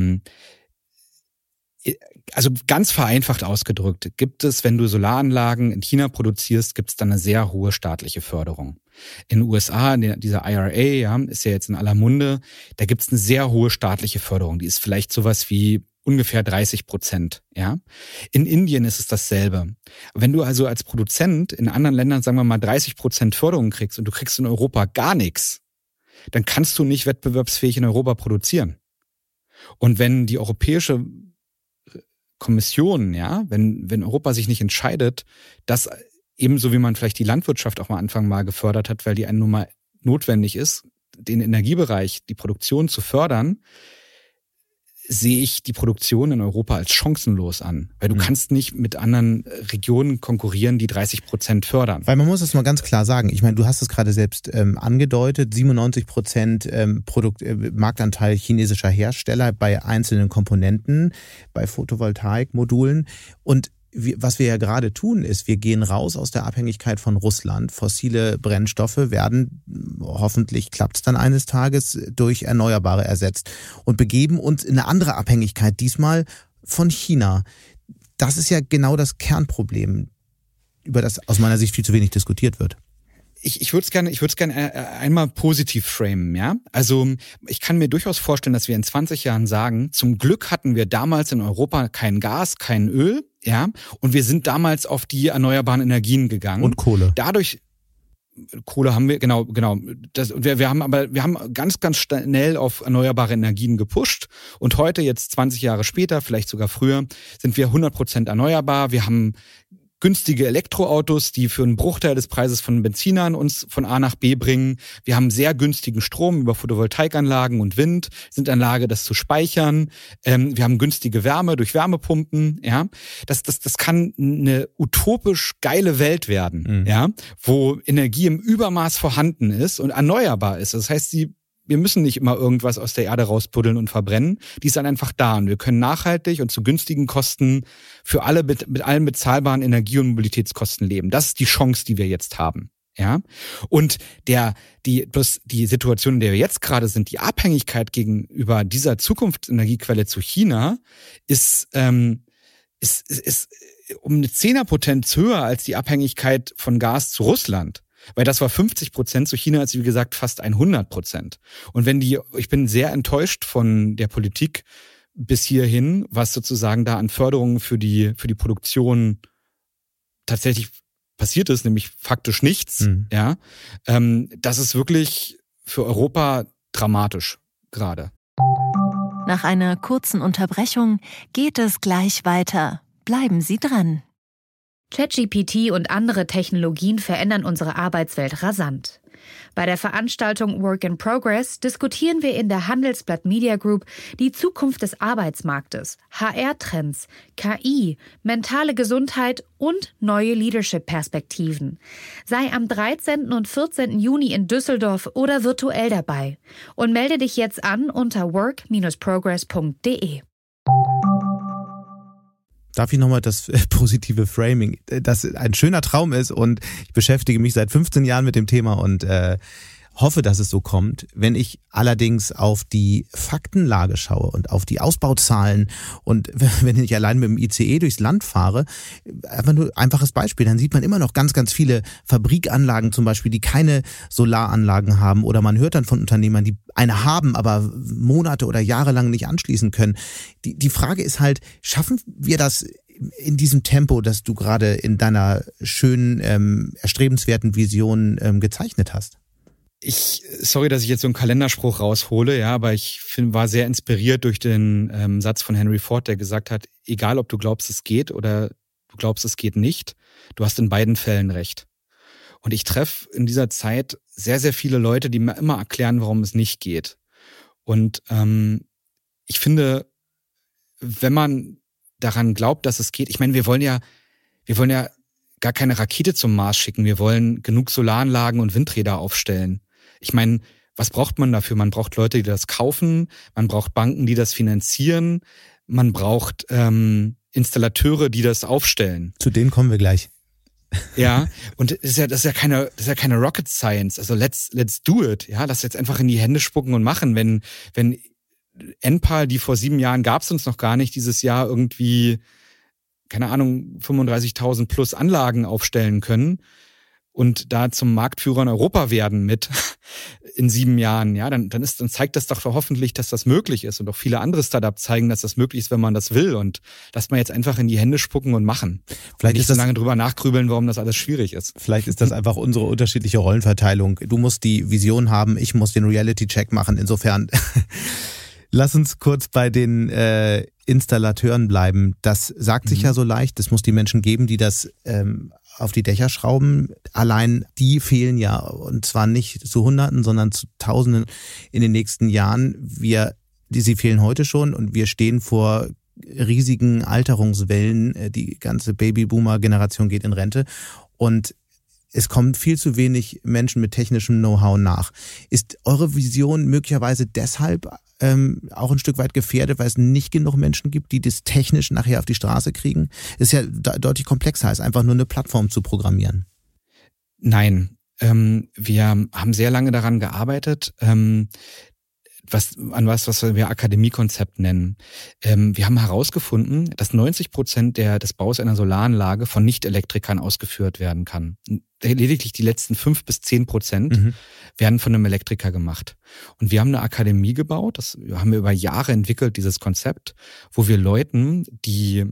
also ganz vereinfacht ausgedrückt, gibt es, wenn du Solaranlagen in China produzierst, gibt es dann eine sehr hohe staatliche Förderung. In den USA, dieser IRA, ja, ist ja jetzt in aller Munde, da gibt es eine sehr hohe staatliche Förderung. Die ist vielleicht sowas wie ungefähr 30%, ja. In Indien ist es dasselbe. Wenn du also als Produzent in anderen Ländern, sagen wir mal, 30% Förderung kriegst und du kriegst in Europa gar nichts, dann kannst du nicht wettbewerbsfähig in Europa produzieren. Und wenn die Europäische Kommission, ja, wenn Europa sich nicht entscheidet, dass ebenso wie man vielleicht die Landwirtschaft auch am Anfang mal gefördert hat, weil die nun mal notwendig ist, den Energiebereich, die Produktion zu fördern, sehe ich die Produktion in Europa als chancenlos an. Weil du kannst nicht mit anderen Regionen konkurrieren, die 30% fördern. Weil man muss es mal ganz klar sagen. Ich meine, du hast es gerade selbst angedeutet, 97% Marktanteil chinesischer Hersteller bei einzelnen Komponenten, bei Photovoltaikmodulen. Und was wir ja gerade tun, ist, wir gehen raus aus der Abhängigkeit von Russland. Fossile Brennstoffe werden, hoffentlich klappt es dann eines Tages, durch Erneuerbare ersetzt und begeben uns in eine andere Abhängigkeit, diesmal von China. Das ist ja genau das Kernproblem, über das aus meiner Sicht viel zu wenig diskutiert wird. Ich würde es gerne einmal positiv framen, ja. Also ich kann mir durchaus vorstellen, dass wir in 20 Jahren sagen, zum Glück hatten wir damals in Europa kein Gas, kein Öl, ja, und wir sind damals auf die erneuerbaren Energien gegangen. Und Kohle. Dadurch Kohle haben wir, genau. Wir haben ganz, ganz schnell auf erneuerbare Energien gepusht und heute, jetzt 20 Jahre später, vielleicht sogar früher, sind wir 100% erneuerbar. Wir haben günstige Elektroautos, die für einen Bruchteil des Preises von Benzinern uns von A nach B bringen. Wir haben sehr günstigen Strom über Photovoltaikanlagen und Wind, sind in der Lage, das zu speichern. Wir haben günstige Wärme durch Wärmepumpen. Ja, das kann eine utopisch geile Welt werden, ja, wo Energie im Übermaß vorhanden ist und erneuerbar ist. Das heißt, wir müssen nicht immer irgendwas aus der Erde rauspuddeln und verbrennen. Die ist dann einfach da und wir können nachhaltig und zu günstigen Kosten für alle mit allen bezahlbaren Energie- und Mobilitätskosten leben. Das ist die Chance, die wir jetzt haben. Ja, und die Situation, in der wir jetzt gerade sind, die Abhängigkeit gegenüber dieser Zukunftsenergiequelle zu China ist um eine 10er-Potenz höher als die Abhängigkeit von Gas zu Russland. Weil das war 50%, zu China ist, wie gesagt, fast 100%. Und ich bin sehr enttäuscht von der Politik bis hierhin, was sozusagen da an Förderungen für die Produktion tatsächlich passiert ist, nämlich faktisch nichts. Ja, das ist wirklich für Europa dramatisch gerade. Nach einer kurzen Unterbrechung geht es gleich weiter. Bleiben Sie dran. ChatGPT und andere Technologien verändern unsere Arbeitswelt rasant. Bei der Veranstaltung Work in Progress diskutieren wir in der Handelsblatt Media Group die Zukunft des Arbeitsmarktes, HR-Trends, KI, mentale Gesundheit und neue Leadership-Perspektiven. Sei am 13. und 14. Juni in Düsseldorf oder virtuell dabei und melde dich jetzt an unter work-progress.de. Darf ich nochmal das positive Framing, das ein schöner Traum ist, und ich beschäftige mich seit 15 Jahren mit dem Thema und hoffe, dass es so kommt. Wenn ich allerdings auf die Faktenlage schaue und auf die Ausbauzahlen und wenn ich allein mit dem ICE durchs Land fahre, einfach nur einfaches Beispiel, dann sieht man immer noch ganz, ganz viele Fabrikanlagen zum Beispiel, die keine Solaranlagen haben, oder man hört dann von Unternehmern, die eine haben, aber Monate oder Jahre lang nicht anschließen können. Die Frage ist halt, schaffen wir das in diesem Tempo, das du gerade in deiner schönen, erstrebenswerten Vision gezeichnet hast? Sorry, dass ich jetzt so einen Kalenderspruch raushole, ja, aber ich war sehr inspiriert durch den Satz von Henry Ford, der gesagt hat, egal ob du glaubst, es geht oder du glaubst, es geht nicht, du hast in beiden Fällen recht. Und ich treffe in dieser Zeit sehr, sehr viele Leute, die mir immer erklären, warum es nicht geht. Und ich finde, wenn man daran glaubt, dass es geht, ich meine, wir wollen ja gar keine Rakete zum Mars schicken, wir wollen genug Solaranlagen und Windräder aufstellen. Ich meine, was braucht man dafür? Man braucht Leute, die das kaufen, man braucht Banken, die das finanzieren, man braucht Installateure, die das aufstellen. Zu denen kommen wir gleich. Ja, und das ist ja keine Rocket Science. Also let's do it. Ja, lass jetzt einfach in die Hände spucken und machen. Wenn Enpal, die vor 7 Jahren gab es uns noch gar nicht, dieses Jahr irgendwie, keine Ahnung, 35.000 plus Anlagen aufstellen können und da zum Marktführer in Europa werden mit in 7 Jahren, ja, dann zeigt das doch hoffentlich, dass das möglich ist, und auch viele andere Startups zeigen, dass das möglich ist, wenn man das will, und lasst mal jetzt einfach in die Hände spucken und machen. Vielleicht nicht so lange drüber nachgrübeln, warum das alles schwierig ist. Vielleicht ist das einfach unsere unterschiedliche Rollenverteilung. Du musst die Vision haben, ich muss den Reality-Check machen, insofern lass uns kurz bei den Installateuren bleiben. Das sagt sich ja so leicht, es muss die Menschen geben, die das auf die Dächer schrauben. Allein die fehlen ja, und zwar nicht zu Hunderten, sondern zu Tausenden in den nächsten Jahren. Sie fehlen heute schon, und wir stehen vor riesigen Alterungswellen. Die ganze Babyboomer-Generation geht in Rente, und es kommen viel zu wenig Menschen mit technischem Know-how nach. Ist eure Vision möglicherweise deshalb auch ein Stück weit gefährdet, weil es nicht genug Menschen gibt, die das technisch nachher auf die Straße kriegen? Ist ja deutlich komplexer, als einfach nur eine Plattform zu programmieren. Nein, wir haben sehr lange daran gearbeitet, was wir Akademiekonzept nennen. Wir haben herausgefunden, dass 90% des Baus einer Solaranlage von Nicht-Elektrikern ausgeführt werden kann. Lediglich die letzten 5-10% werden von einem Elektriker gemacht. Und wir haben eine Akademie gebaut, das haben wir über Jahre entwickelt, dieses Konzept, wo wir Leuten, die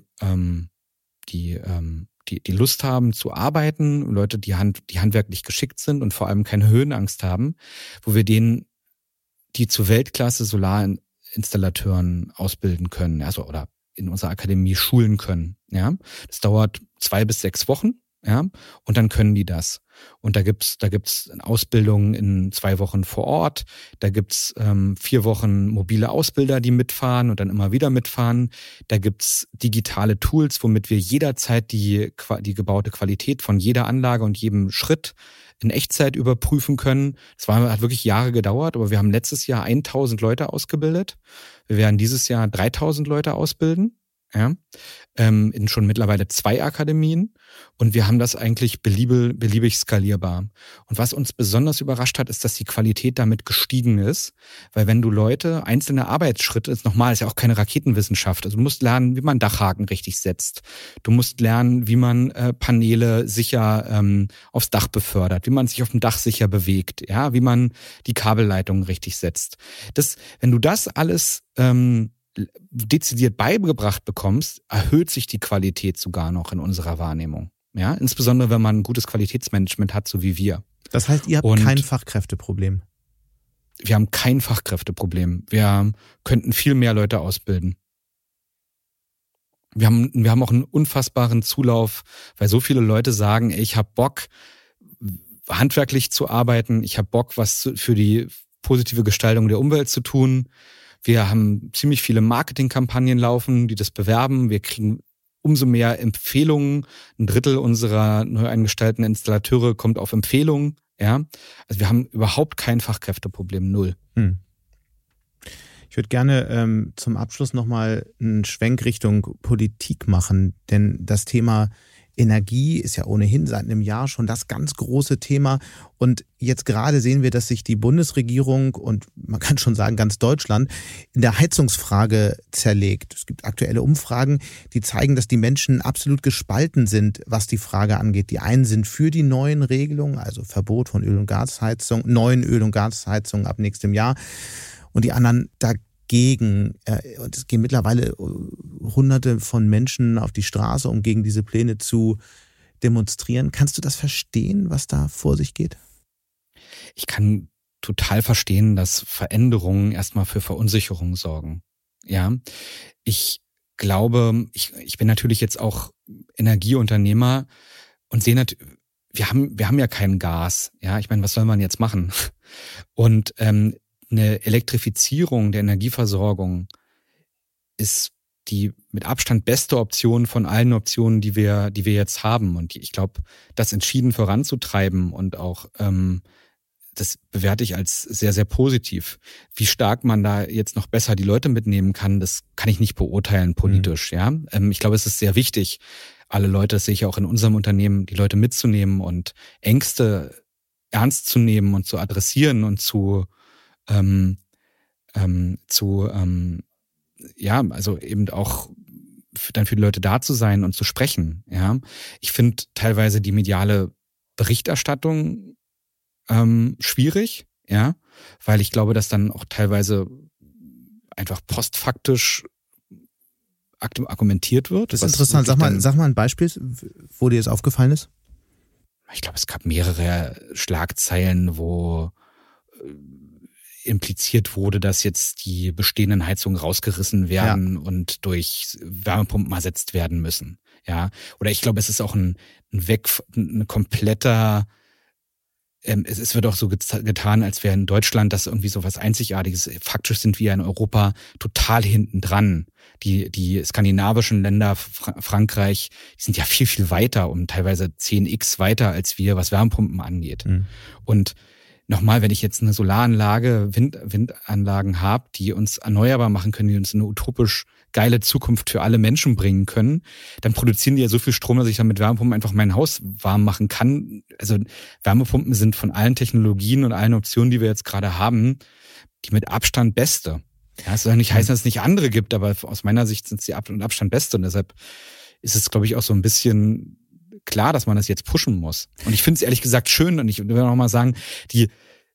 Lust haben zu arbeiten, Leute, die handwerklich geschickt sind und vor allem keine Höhenangst haben, wo wir denen die zu Weltklasse Solarinstallateuren ausbilden können, also oder in unserer Akademie schulen können. Ja, das dauert 2 bis 6 Wochen, ja, und dann können die das. Und da gibt's Ausbildungen in 2 Wochen vor Ort. Da gibt's 4 Wochen mobile Ausbilder, die mitfahren und dann immer wieder mitfahren. Da gibt's digitale Tools, womit wir jederzeit die gebaute Qualität von jeder Anlage und jedem Schritt in Echtzeit überprüfen können. Hat wirklich Jahre gedauert, aber wir haben letztes Jahr 1.000 Leute ausgebildet. Wir werden dieses Jahr 3.000 Leute ausbilden. Ja, in schon mittlerweile 2 Akademien, und wir haben das eigentlich beliebig skalierbar. Und was uns besonders überrascht hat, ist, dass die Qualität damit gestiegen ist, weil wenn du Leute einzelne Arbeitsschritte, ist ja auch keine Raketenwissenschaft, also du musst lernen, wie man Dachhaken richtig setzt, du musst lernen, wie man Paneele sicher aufs Dach befördert, wie man sich auf dem Dach sicher bewegt, ja, wie man die Kabelleitungen richtig setzt. Wenn du das alles dezidiert beigebracht bekommst, erhöht sich die Qualität sogar noch in unserer Wahrnehmung. Ja, insbesondere wenn man ein gutes Qualitätsmanagement hat, so wie wir. Das heißt, ihr habt kein Fachkräfteproblem? wir haben kein Fachkräfteproblem. Wir könnten viel mehr Leute ausbilden. Wir haben auch einen unfassbaren Zulauf, weil so viele Leute sagen, ey, ich habe Bock, handwerklich zu arbeiten. Ich habe Bock, was für die positive Gestaltung der Umwelt zu tun. Wir haben ziemlich viele Marketingkampagnen laufen, die das bewerben. Wir kriegen umso mehr Empfehlungen. 1/3 unserer neu eingestellten Installateure kommt auf Empfehlungen. Ja, also wir haben überhaupt kein Fachkräfteproblem, 0. Ich würde gerne zum Abschluss nochmal einen Schwenk Richtung Politik machen, denn das Thema Energie ist ja ohnehin seit einem Jahr schon das ganz große Thema. Und jetzt gerade sehen wir, dass sich die Bundesregierung und man kann schon sagen ganz Deutschland in der Heizungsfrage zerlegt. Es gibt aktuelle Umfragen, die zeigen, dass die Menschen absolut gespalten sind, was die Frage angeht. Die einen sind für die neuen Regelungen, also Verbot von Öl- und Gasheizung, neuen Öl- und Gasheizungen ab nächstem Jahr. Und die anderen dagegen. Und es gehen mittlerweile Hunderte von Menschen auf die Straße, um gegen diese Pläne zu demonstrieren. Kannst du das verstehen, was da vor sich geht? Ich kann total verstehen, dass Veränderungen erstmal für Verunsicherung sorgen. Ja, ich glaube, ich bin natürlich jetzt auch Energieunternehmer und sehe natürlich, wir haben ja kein Gas. Ja, ich meine, was soll man jetzt machen? Und eine Elektrifizierung der Energieversorgung ist die mit Abstand beste Option von allen Optionen, die wir jetzt haben. Und ich glaube, das entschieden voranzutreiben und auch das bewerte ich als sehr, sehr positiv. Wie stark man da jetzt noch besser die Leute mitnehmen kann, das kann ich nicht beurteilen politisch. Ja, ich glaube, es ist sehr wichtig, alle Leute, das sehe ich auch in unserem Unternehmen, die Leute mitzunehmen und Ängste ernst zu nehmen und zu adressieren und also eben auch dann für die Leute da zu sein und zu sprechen. Ja, ich finde teilweise die mediale Berichterstattung schwierig, ja, weil ich glaube, dass dann auch teilweise einfach postfaktisch argumentiert wird. Das ist interessant. Sag mal ein Beispiel, wo dir das aufgefallen ist. Ich glaube, es gab mehrere Schlagzeilen, wo impliziert wurde, dass jetzt die bestehenden Heizungen rausgerissen werden und durch Wärmepumpen ersetzt werden müssen. Ja, oder ich glaube, es ist auch ein kompletter. Es wird auch so getan, als wäre in Deutschland das irgendwie so was Einzigartiges. Faktisch sind wir in Europa total hinten dran. Die skandinavischen Länder, Frankreich, die sind ja viel, viel weiter, um teilweise 10x weiter als wir, was Wärmepumpen angeht. Und nochmal, wenn ich jetzt eine Solaranlage, Windanlagen habe, die uns erneuerbar machen können, die uns eine utopisch geile Zukunft für alle Menschen bringen können, dann produzieren die ja so viel Strom, dass ich dann mit Wärmepumpen einfach mein Haus warm machen kann. Also Wärmepumpen sind von allen Technologien und allen Optionen, die wir jetzt gerade haben, die mit Abstand beste. Ja, es soll nicht heißen, dass es nicht andere gibt, aber aus meiner Sicht sind es die mit Abstand beste. Und deshalb ist es, glaube ich, auch so ein bisschen klar, dass man das jetzt pushen muss. Und ich finde es ehrlich gesagt schön, und ich will noch mal sagen, die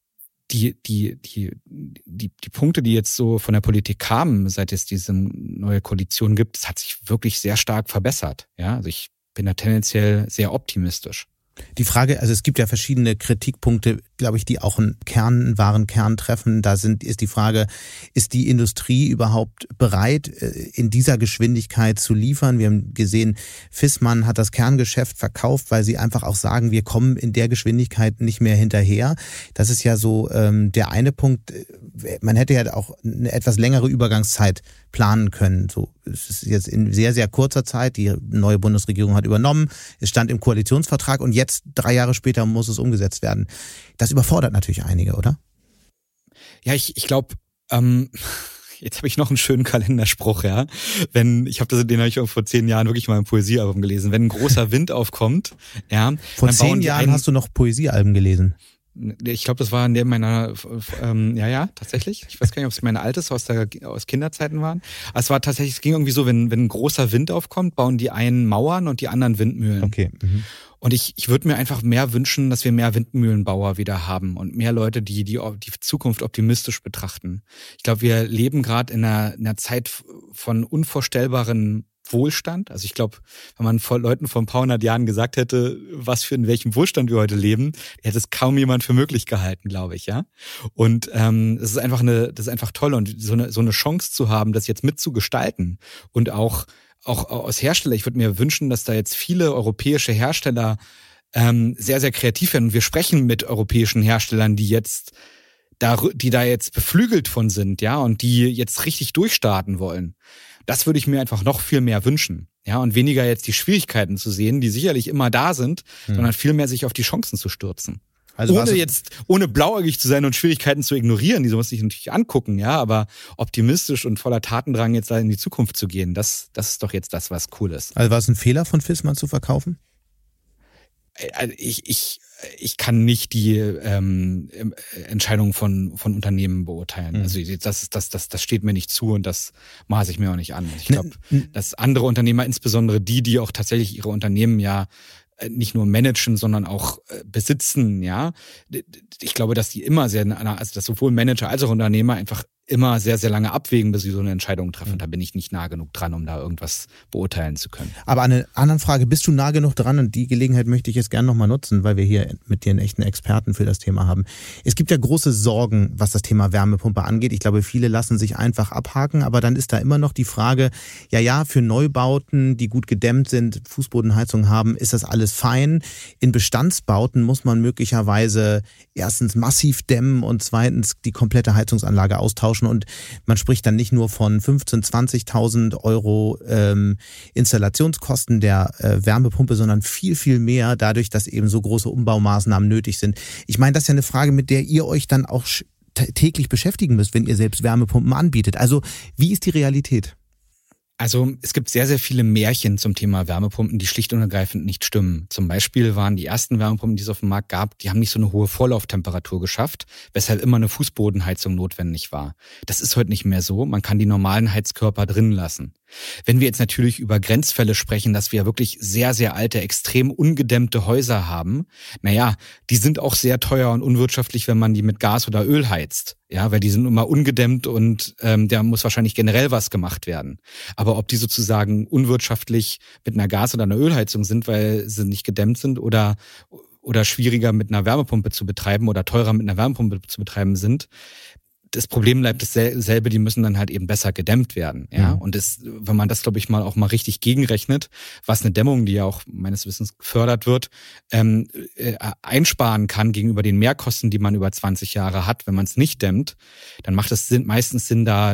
Punkte, die jetzt so von der Politik kamen, seit es diese neue Koalition gibt, das hat sich wirklich sehr stark verbessert. Ja, also ich bin da tendenziell sehr optimistisch. Die Frage, also es gibt ja verschiedene Kritikpunkte, glaube ich, die auch einen wahren Kern treffen. Ist die Frage, ist die Industrie überhaupt bereit, in dieser Geschwindigkeit zu liefern? Wir haben gesehen, Viessmann hat das Kerngeschäft verkauft, weil sie einfach auch sagen, wir kommen in der Geschwindigkeit nicht mehr hinterher. Das ist ja so der eine Punkt. Man hätte ja auch eine etwas längere Übergangszeit planen können. So, es ist jetzt in sehr, sehr kurzer Zeit. Die neue Bundesregierung hat übernommen. Es stand im Koalitionsvertrag und jetzt 3 Jahre später muss es umgesetzt werden. Das überfordert natürlich einige, oder? Ja, ich glaube, jetzt habe ich noch einen schönen Kalenderspruch, ja. Den habe ich auch vor 10 Jahren wirklich mal im Poesiealbum gelesen. Wenn ein großer Wind aufkommt, ja. Vor 10 Jahren hast du noch Poesiealben gelesen? Ich glaube, das war in der meiner, tatsächlich. Ich weiß gar nicht, ob es meine altes aus Kinderzeiten waren. Aber es war tatsächlich, es ging irgendwie so, wenn ein großer Wind aufkommt, bauen die einen Mauern und die anderen Windmühlen. Okay. Und ich würde mir einfach mehr wünschen, dass wir mehr Windmühlenbauer wieder haben und mehr Leute, die Zukunft optimistisch betrachten. Ich glaube, wir leben gerade in einer Zeit von unvorstellbaren Wohlstand. Also ich glaube, wenn man Leuten vor ein paar hundert Jahren gesagt hätte, in welchem Wohlstand wir heute leben, hätte es kaum jemand für möglich gehalten, glaube ich, ja. Und das ist einfach toll und so eine Chance zu haben, das jetzt mitzugestalten und auch aus Hersteller. Ich würde mir wünschen, dass da jetzt viele europäische Hersteller sehr, sehr kreativ werden. Und wir sprechen mit europäischen Herstellern, die da jetzt beflügelt von sind, ja, und die jetzt richtig durchstarten wollen. Das würde ich mir einfach noch viel mehr wünschen, ja, und weniger jetzt die Schwierigkeiten zu sehen, die sicherlich immer da sind, sondern viel mehr sich auf die Chancen zu stürzen. Also ohne blauäugig zu sein und Schwierigkeiten zu ignorieren, die muss ich natürlich angucken, ja, aber optimistisch und voller Tatendrang jetzt da in die Zukunft zu gehen, das ist doch jetzt das, was cool ist. Also war es ein Fehler von Viessmann zu verkaufen? Ich kann nicht die Entscheidung von Unternehmen beurteilen. Also das steht mir nicht zu und das maße ich mir auch nicht an. Ich glaube, dass andere Unternehmer, insbesondere die auch tatsächlich ihre Unternehmen ja nicht nur managen, sondern auch besitzen, ja. Ich glaube, dass die immer dass sowohl Manager als auch Unternehmer einfach immer sehr, sehr lange abwägen, bis sie so eine Entscheidung treffen. Da bin ich nicht nah genug dran, um da irgendwas beurteilen zu können. Aber an einer anderen Frage, bist du nah genug dran? Und die Gelegenheit möchte ich jetzt gerne nochmal nutzen, weil wir hier mit dir einen echten Experten für das Thema haben. Es gibt ja große Sorgen, was das Thema Wärmepumpe angeht. Ich glaube, viele lassen sich einfach abhaken, aber dann ist da immer noch die Frage, ja, für Neubauten, die gut gedämmt sind, Fußbodenheizung haben, ist das alles fein. In Bestandsbauten muss man möglicherweise erstens massiv dämmen und zweitens die komplette Heizungsanlage austauschen. Und man spricht dann nicht nur von 15.000, 20.000 Euro Installationskosten der Wärmepumpe, sondern viel, viel mehr dadurch, dass eben so große Umbaumaßnahmen nötig sind. Ich meine, das ist ja eine Frage, mit der ihr euch dann auch täglich beschäftigen müsst, wenn ihr selbst Wärmepumpen anbietet. Also wie ist die Realität? Also es gibt sehr, sehr viele Märchen zum Thema Wärmepumpen, die schlicht und ergreifend nicht stimmen. Zum Beispiel waren die ersten Wärmepumpen, die es auf dem Markt gab, die haben nicht so eine hohe Vorlauftemperatur geschafft, weshalb immer eine Fußbodenheizung notwendig war. Das ist heute nicht mehr so. Man kann die normalen Heizkörper drin lassen. Wenn wir jetzt natürlich über Grenzfälle sprechen, dass wir wirklich sehr, sehr alte, extrem ungedämmte Häuser haben, die sind auch sehr teuer und unwirtschaftlich, wenn man die mit Gas oder Öl heizt. Ja, weil die sind immer ungedämmt und da muss wahrscheinlich generell was gemacht werden. Aber ob die sozusagen unwirtschaftlich mit einer Gas- oder einer Ölheizung sind, weil sie nicht gedämmt sind oder schwieriger mit einer Wärmepumpe zu betreiben oder teurer mit einer Wärmepumpe zu betreiben sind, das Problem bleibt dasselbe, die müssen dann halt eben besser gedämmt werden. Ja, und wenn man das, glaube ich, auch mal richtig gegenrechnet, was eine Dämmung, die ja auch meines Wissens gefördert wird, einsparen kann gegenüber den Mehrkosten, die man über 20 Jahre hat, wenn man es nicht dämmt, dann macht es meistens Sinn, da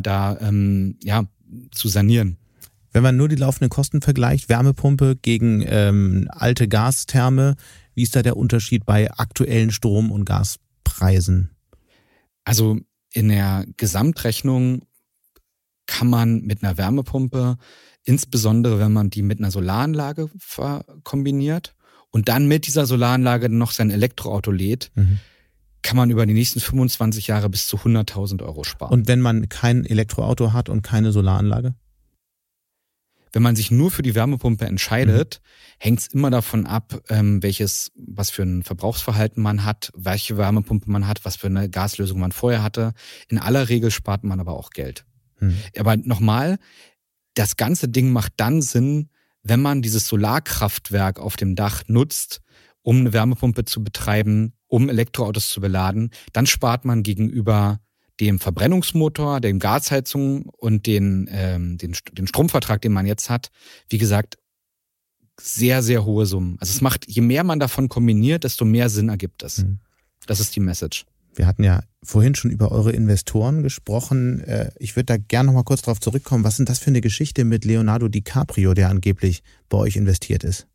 zu sanieren. Wenn man nur die laufenden Kosten vergleicht, Wärmepumpe gegen alte Gastherme, wie ist da der Unterschied bei aktuellen Strom- und Gaspreisen? Also in der Gesamtrechnung kann man mit einer Wärmepumpe, insbesondere wenn man die mit einer Solaranlage kombiniert und dann mit dieser Solaranlage noch sein Elektroauto lädt, kann man über die nächsten 25 Jahre bis zu 100.000 Euro sparen. Und wenn man kein Elektroauto hat und keine Solaranlage? Wenn man sich nur für die Wärmepumpe entscheidet, hängt es immer davon ab, was für ein Verbrauchsverhalten man hat, welche Wärmepumpe man hat, was für eine Gaslösung man vorher hatte. In aller Regel spart man aber auch Geld. Aber nochmal, das ganze Ding macht dann Sinn, wenn man dieses Solarkraftwerk auf dem Dach nutzt, um eine Wärmepumpe zu betreiben, um Elektroautos zu beladen, dann spart man gegenüber dem Verbrennungsmotor, dem Gasheizung und den Stromvertrag, den man jetzt hat, wie gesagt, sehr, sehr hohe Summen. Also es macht, je mehr man davon kombiniert, desto mehr Sinn ergibt es. Das ist die Message. Wir hatten ja vorhin schon über eure Investoren gesprochen. Ich würde da gerne noch mal kurz drauf zurückkommen. Was ist das für eine Geschichte mit Leonardo DiCaprio, der angeblich bei euch investiert ist?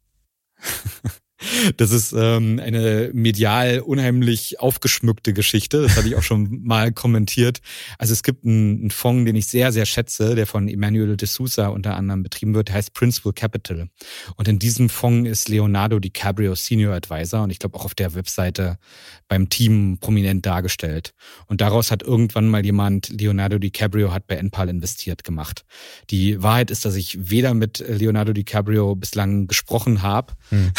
Das ist eine medial unheimlich aufgeschmückte Geschichte. Das hatte ich auch schon mal kommentiert. Also es gibt einen Fonds, den ich sehr, sehr schätze, der von Emmanuel de Sousa unter anderem betrieben wird, der heißt Principal Capital. Und in diesem Fonds ist Leonardo DiCaprio Senior Advisor und ich glaube auch auf der Webseite beim Team prominent dargestellt. Und daraus hat irgendwann mal jemand, Leonardo DiCaprio hat bei Enpal investiert gemacht. Die Wahrheit ist, dass ich weder mit Leonardo DiCaprio bislang gesprochen habe,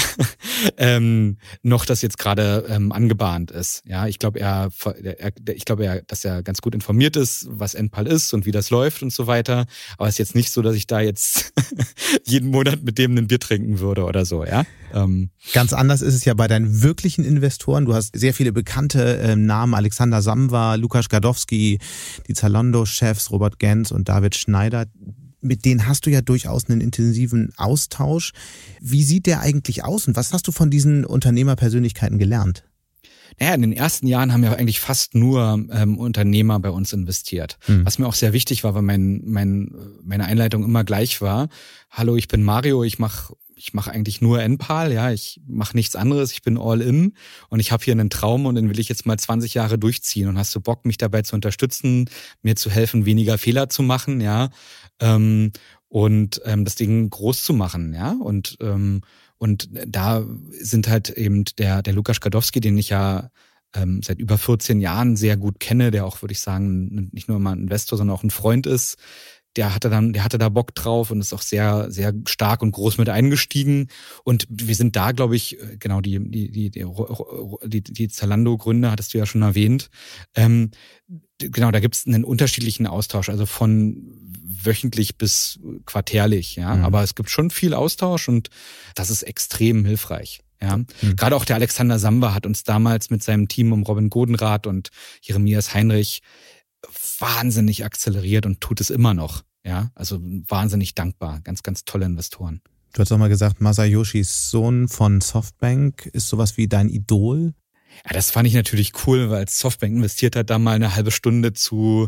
noch das jetzt gerade angebahnt ist. Ja, ich glaube, dass er ganz gut informiert ist, was NPAL ist und wie das läuft und so weiter. Aber es ist jetzt nicht so, dass ich da jetzt jeden Monat mit dem ein Bier trinken würde oder so, ja. Ganz anders ist es ja bei deinen wirklichen Investoren. Du hast sehr viele bekannte Namen, Alexander Samwer, Lukas Gadowski, die Zalando-Chefs Robert Gens und David Schneider. Mit denen hast du ja durchaus einen intensiven Austausch. Wie sieht der eigentlich aus und was hast du von diesen Unternehmerpersönlichkeiten gelernt? Naja, in den ersten Jahren haben ja eigentlich fast nur Unternehmer bei uns investiert. Was mir auch sehr wichtig war, weil meine Einleitung immer gleich war. Hallo, ich bin Mario, ich mache eigentlich nur NPAL, ja, ich mache nichts anderes, ich bin all in und ich habe hier einen Traum und den will ich jetzt mal 20 Jahre durchziehen und hast du Bock, mich dabei zu unterstützen, mir zu helfen, weniger Fehler zu machen, ja, und das Ding groß zu machen, ja, und da sind halt eben der Lukas Gadowski, den ich ja seit über 14 Jahren sehr gut kenne, der auch, würde ich sagen, nicht nur mal ein Investor, sondern auch ein Freund ist. Der hatte da Bock drauf und ist auch sehr, sehr stark und groß mit eingestiegen. Und wir sind da, glaube ich, genau, die Zalando-Gründer hattest du ja schon erwähnt. Genau, da gibt's einen unterschiedlichen Austausch, also von wöchentlich bis quartärlich, ja. Aber es gibt schon viel Austausch und das ist extrem hilfreich. Ja, gerade auch der Alexander Samwer hat uns damals mit seinem Team um Robin Godenrath und Jeremias Heinrich wahnsinnig akzeleriert und tut es immer noch. Ja, also wahnsinnig dankbar. Ganz, ganz tolle Investoren. Du hast auch mal gesagt, Masayoshi Son von Softbank ist sowas wie dein Idol. Ja, das fand ich natürlich cool, weil Softbank investiert hat, da mal eine halbe Stunde zu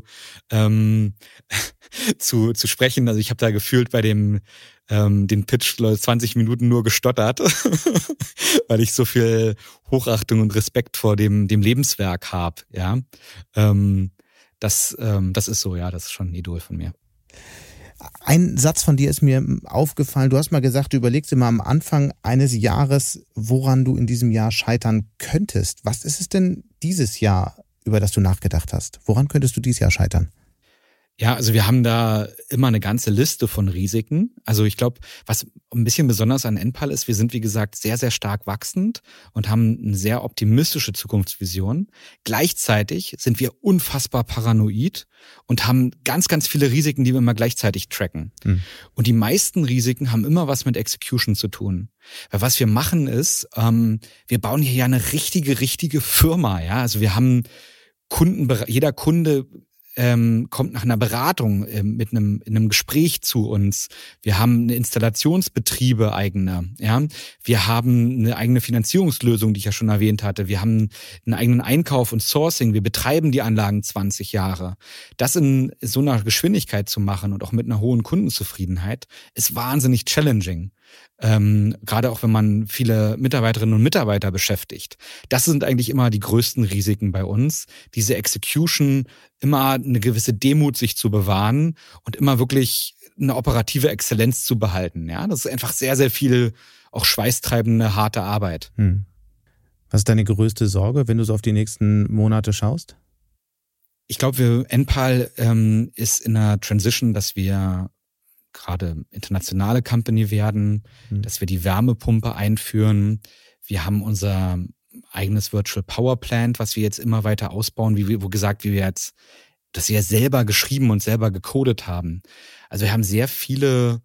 sprechen. Also ich habe da gefühlt bei den Pitch 20 Minuten nur gestottert, weil ich so viel Hochachtung und Respekt vor dem Lebenswerk habe. Ja, das ist so, ja, das ist schon ein Idol von mir. Ein Satz von dir ist mir aufgefallen. Du hast mal gesagt, du überlegst immer am Anfang eines Jahres, woran du in diesem Jahr scheitern könntest. Was ist es denn dieses Jahr, über das du nachgedacht hast? Woran könntest du dieses Jahr scheitern? Ja, also wir haben da immer eine ganze Liste von Risiken. Also ich glaube, was ein bisschen besonders an NPAL ist, wir sind, wie gesagt, sehr, sehr stark wachsend und haben eine sehr optimistische Zukunftsvision. Gleichzeitig sind wir unfassbar paranoid und haben ganz, ganz viele Risiken, die wir immer gleichzeitig tracken. Und die meisten Risiken haben immer was mit Execution zu tun. Weil was wir machen ist, wir bauen hier ja eine richtige Firma. Ja, also wir haben jeder Kunde kommt nach einer Beratung in einem Gespräch zu uns. Wir haben eine Installationsbetriebe eigene, ja. Wir haben eine eigene Finanzierungslösung, die ich ja schon erwähnt hatte. Wir haben einen eigenen Einkauf und Sourcing. Wir betreiben die Anlagen 20 Jahre. Das in so einer Geschwindigkeit zu machen und auch mit einer hohen Kundenzufriedenheit ist wahnsinnig challenging. Gerade auch wenn man viele Mitarbeiterinnen und Mitarbeiter beschäftigt. Das sind eigentlich immer die größten Risiken bei uns. Diese Execution, immer eine gewisse Demut sich zu bewahren und immer wirklich eine operative Exzellenz zu behalten. Ja, das ist einfach sehr, sehr viel auch schweißtreibende, harte Arbeit. Was ist deine größte Sorge, wenn du so auf die nächsten Monate schaust? Ich glaube, NPAL ist in einer Transition, dass wir gerade internationale Company werden, dass wir die Wärmepumpe einführen. Wir haben unser eigenes Virtual Power Plant, was wir jetzt immer weiter ausbauen, wie wir jetzt, dass wir selber geschrieben und selber gecodet haben. Also wir haben sehr viele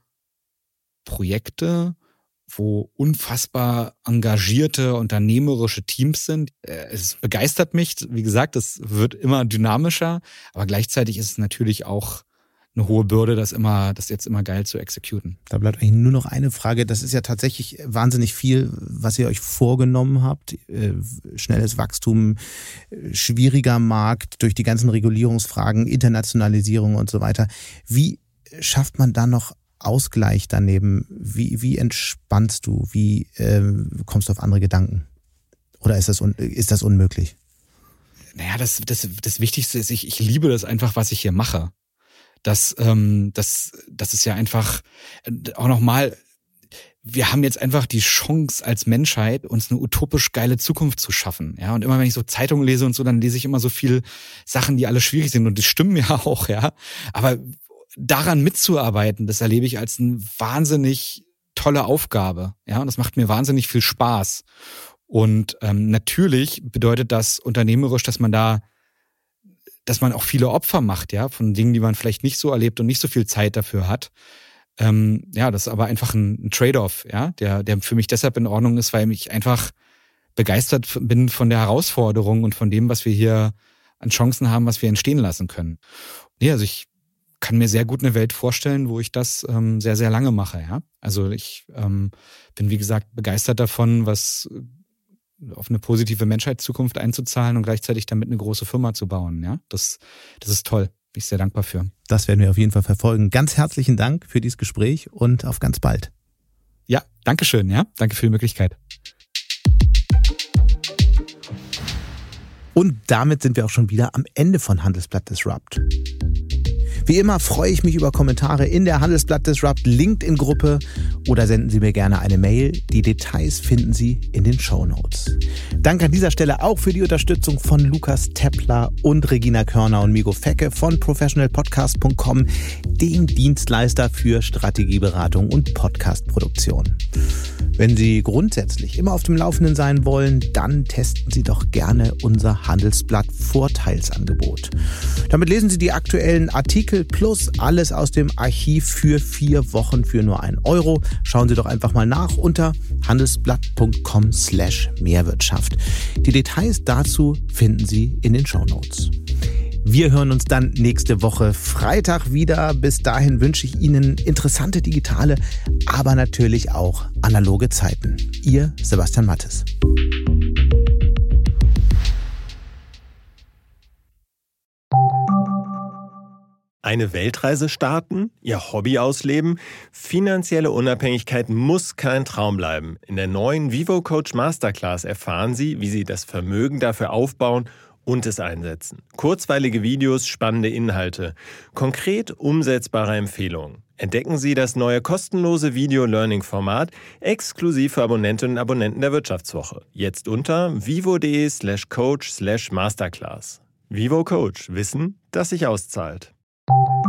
Projekte, wo unfassbar engagierte, unternehmerische Teams sind. Es begeistert mich, wie gesagt, es wird immer dynamischer, aber gleichzeitig ist es natürlich auch eine hohe Bürde, das jetzt immer geil zu exekuten. Da bleibt eigentlich nur noch eine Frage. Das ist ja tatsächlich wahnsinnig viel, was ihr euch vorgenommen habt. Schnelles Wachstum, schwieriger Markt durch die ganzen Regulierungsfragen, Internationalisierung und so weiter. Wie schafft man da noch Ausgleich daneben? Wie entspannst du? Wie kommst du auf andere Gedanken? Oder ist das unmöglich? Naja, das Wichtigste ist, ich liebe das einfach, was ich hier mache. Das ist ja einfach auch nochmal, wir haben jetzt einfach die Chance als Menschheit, uns eine utopisch geile Zukunft zu schaffen. Ja, und immer wenn ich so Zeitungen lese und so, dann lese ich immer so viel Sachen, die alle schwierig sind und die stimmen ja auch, ja. Aber daran mitzuarbeiten, das erlebe ich als ein wahnsinnig tolle Aufgabe, ja, und das macht mir wahnsinnig viel Spaß. Und natürlich bedeutet das unternehmerisch, dass man auch viele Opfer macht, ja, von Dingen, die man vielleicht nicht so erlebt und nicht so viel Zeit dafür hat. Das ist aber einfach ein Trade-off, ja, der für mich deshalb in Ordnung ist, weil ich einfach begeistert bin von der Herausforderung und von dem, was wir hier an Chancen haben, was wir entstehen lassen können. Nee, also ich kann mir sehr gut eine Welt vorstellen, wo ich das sehr, sehr lange mache, ja. Also ich bin, wie gesagt, begeistert davon, was auf eine positive Menschheitszukunft einzuzahlen und gleichzeitig damit eine große Firma zu bauen, ja. Das ist toll. Bin ich sehr dankbar für. Das werden wir auf jeden Fall verfolgen. Ganz herzlichen Dank für dieses Gespräch und auf ganz bald. Ja, Dankeschön, ja. Danke für die Möglichkeit. Und damit sind wir auch schon wieder am Ende von Handelsblatt Disrupt. Wie immer freue ich mich über Kommentare in der Handelsblatt Disrupt LinkedIn-Gruppe oder senden Sie mir gerne eine Mail. Die Details finden Sie in den Shownotes. Danke an dieser Stelle auch für die Unterstützung von Lukas Teppler und Regina Körner und Migo Fecke von professionalpodcast.com, dem Dienstleister für Strategieberatung und Podcastproduktion. Wenn Sie grundsätzlich immer auf dem Laufenden sein wollen, dann testen Sie doch gerne unser Handelsblatt Vorteilsangebot. Damit lesen Sie die aktuellen Artikel plus alles aus dem Archiv für 4 Wochen für nur 1 Euro. Schauen Sie doch einfach mal nach unter handelsblatt.com/Mehrwirtschaft. Die Details dazu finden Sie in den Shownotes. Wir hören uns dann nächste Woche Freitag wieder. Bis dahin wünsche ich Ihnen interessante digitale, aber natürlich auch analoge Zeiten. Ihr Sebastian Mattes. Eine Weltreise starten? Ihr Hobby ausleben? Finanzielle Unabhängigkeit muss kein Traum bleiben. In der neuen Vivo Coach Masterclass erfahren Sie, wie Sie das Vermögen dafür aufbauen und es einsetzen. Kurzweilige Videos, spannende Inhalte, konkret umsetzbare Empfehlungen. Entdecken Sie das neue kostenlose Video-Learning-Format exklusiv für Abonnentinnen und Abonnenten der Wirtschaftswoche. Jetzt unter vivo.de/coach/masterclass. Vivo Coach. Wissen, das sich auszahlt.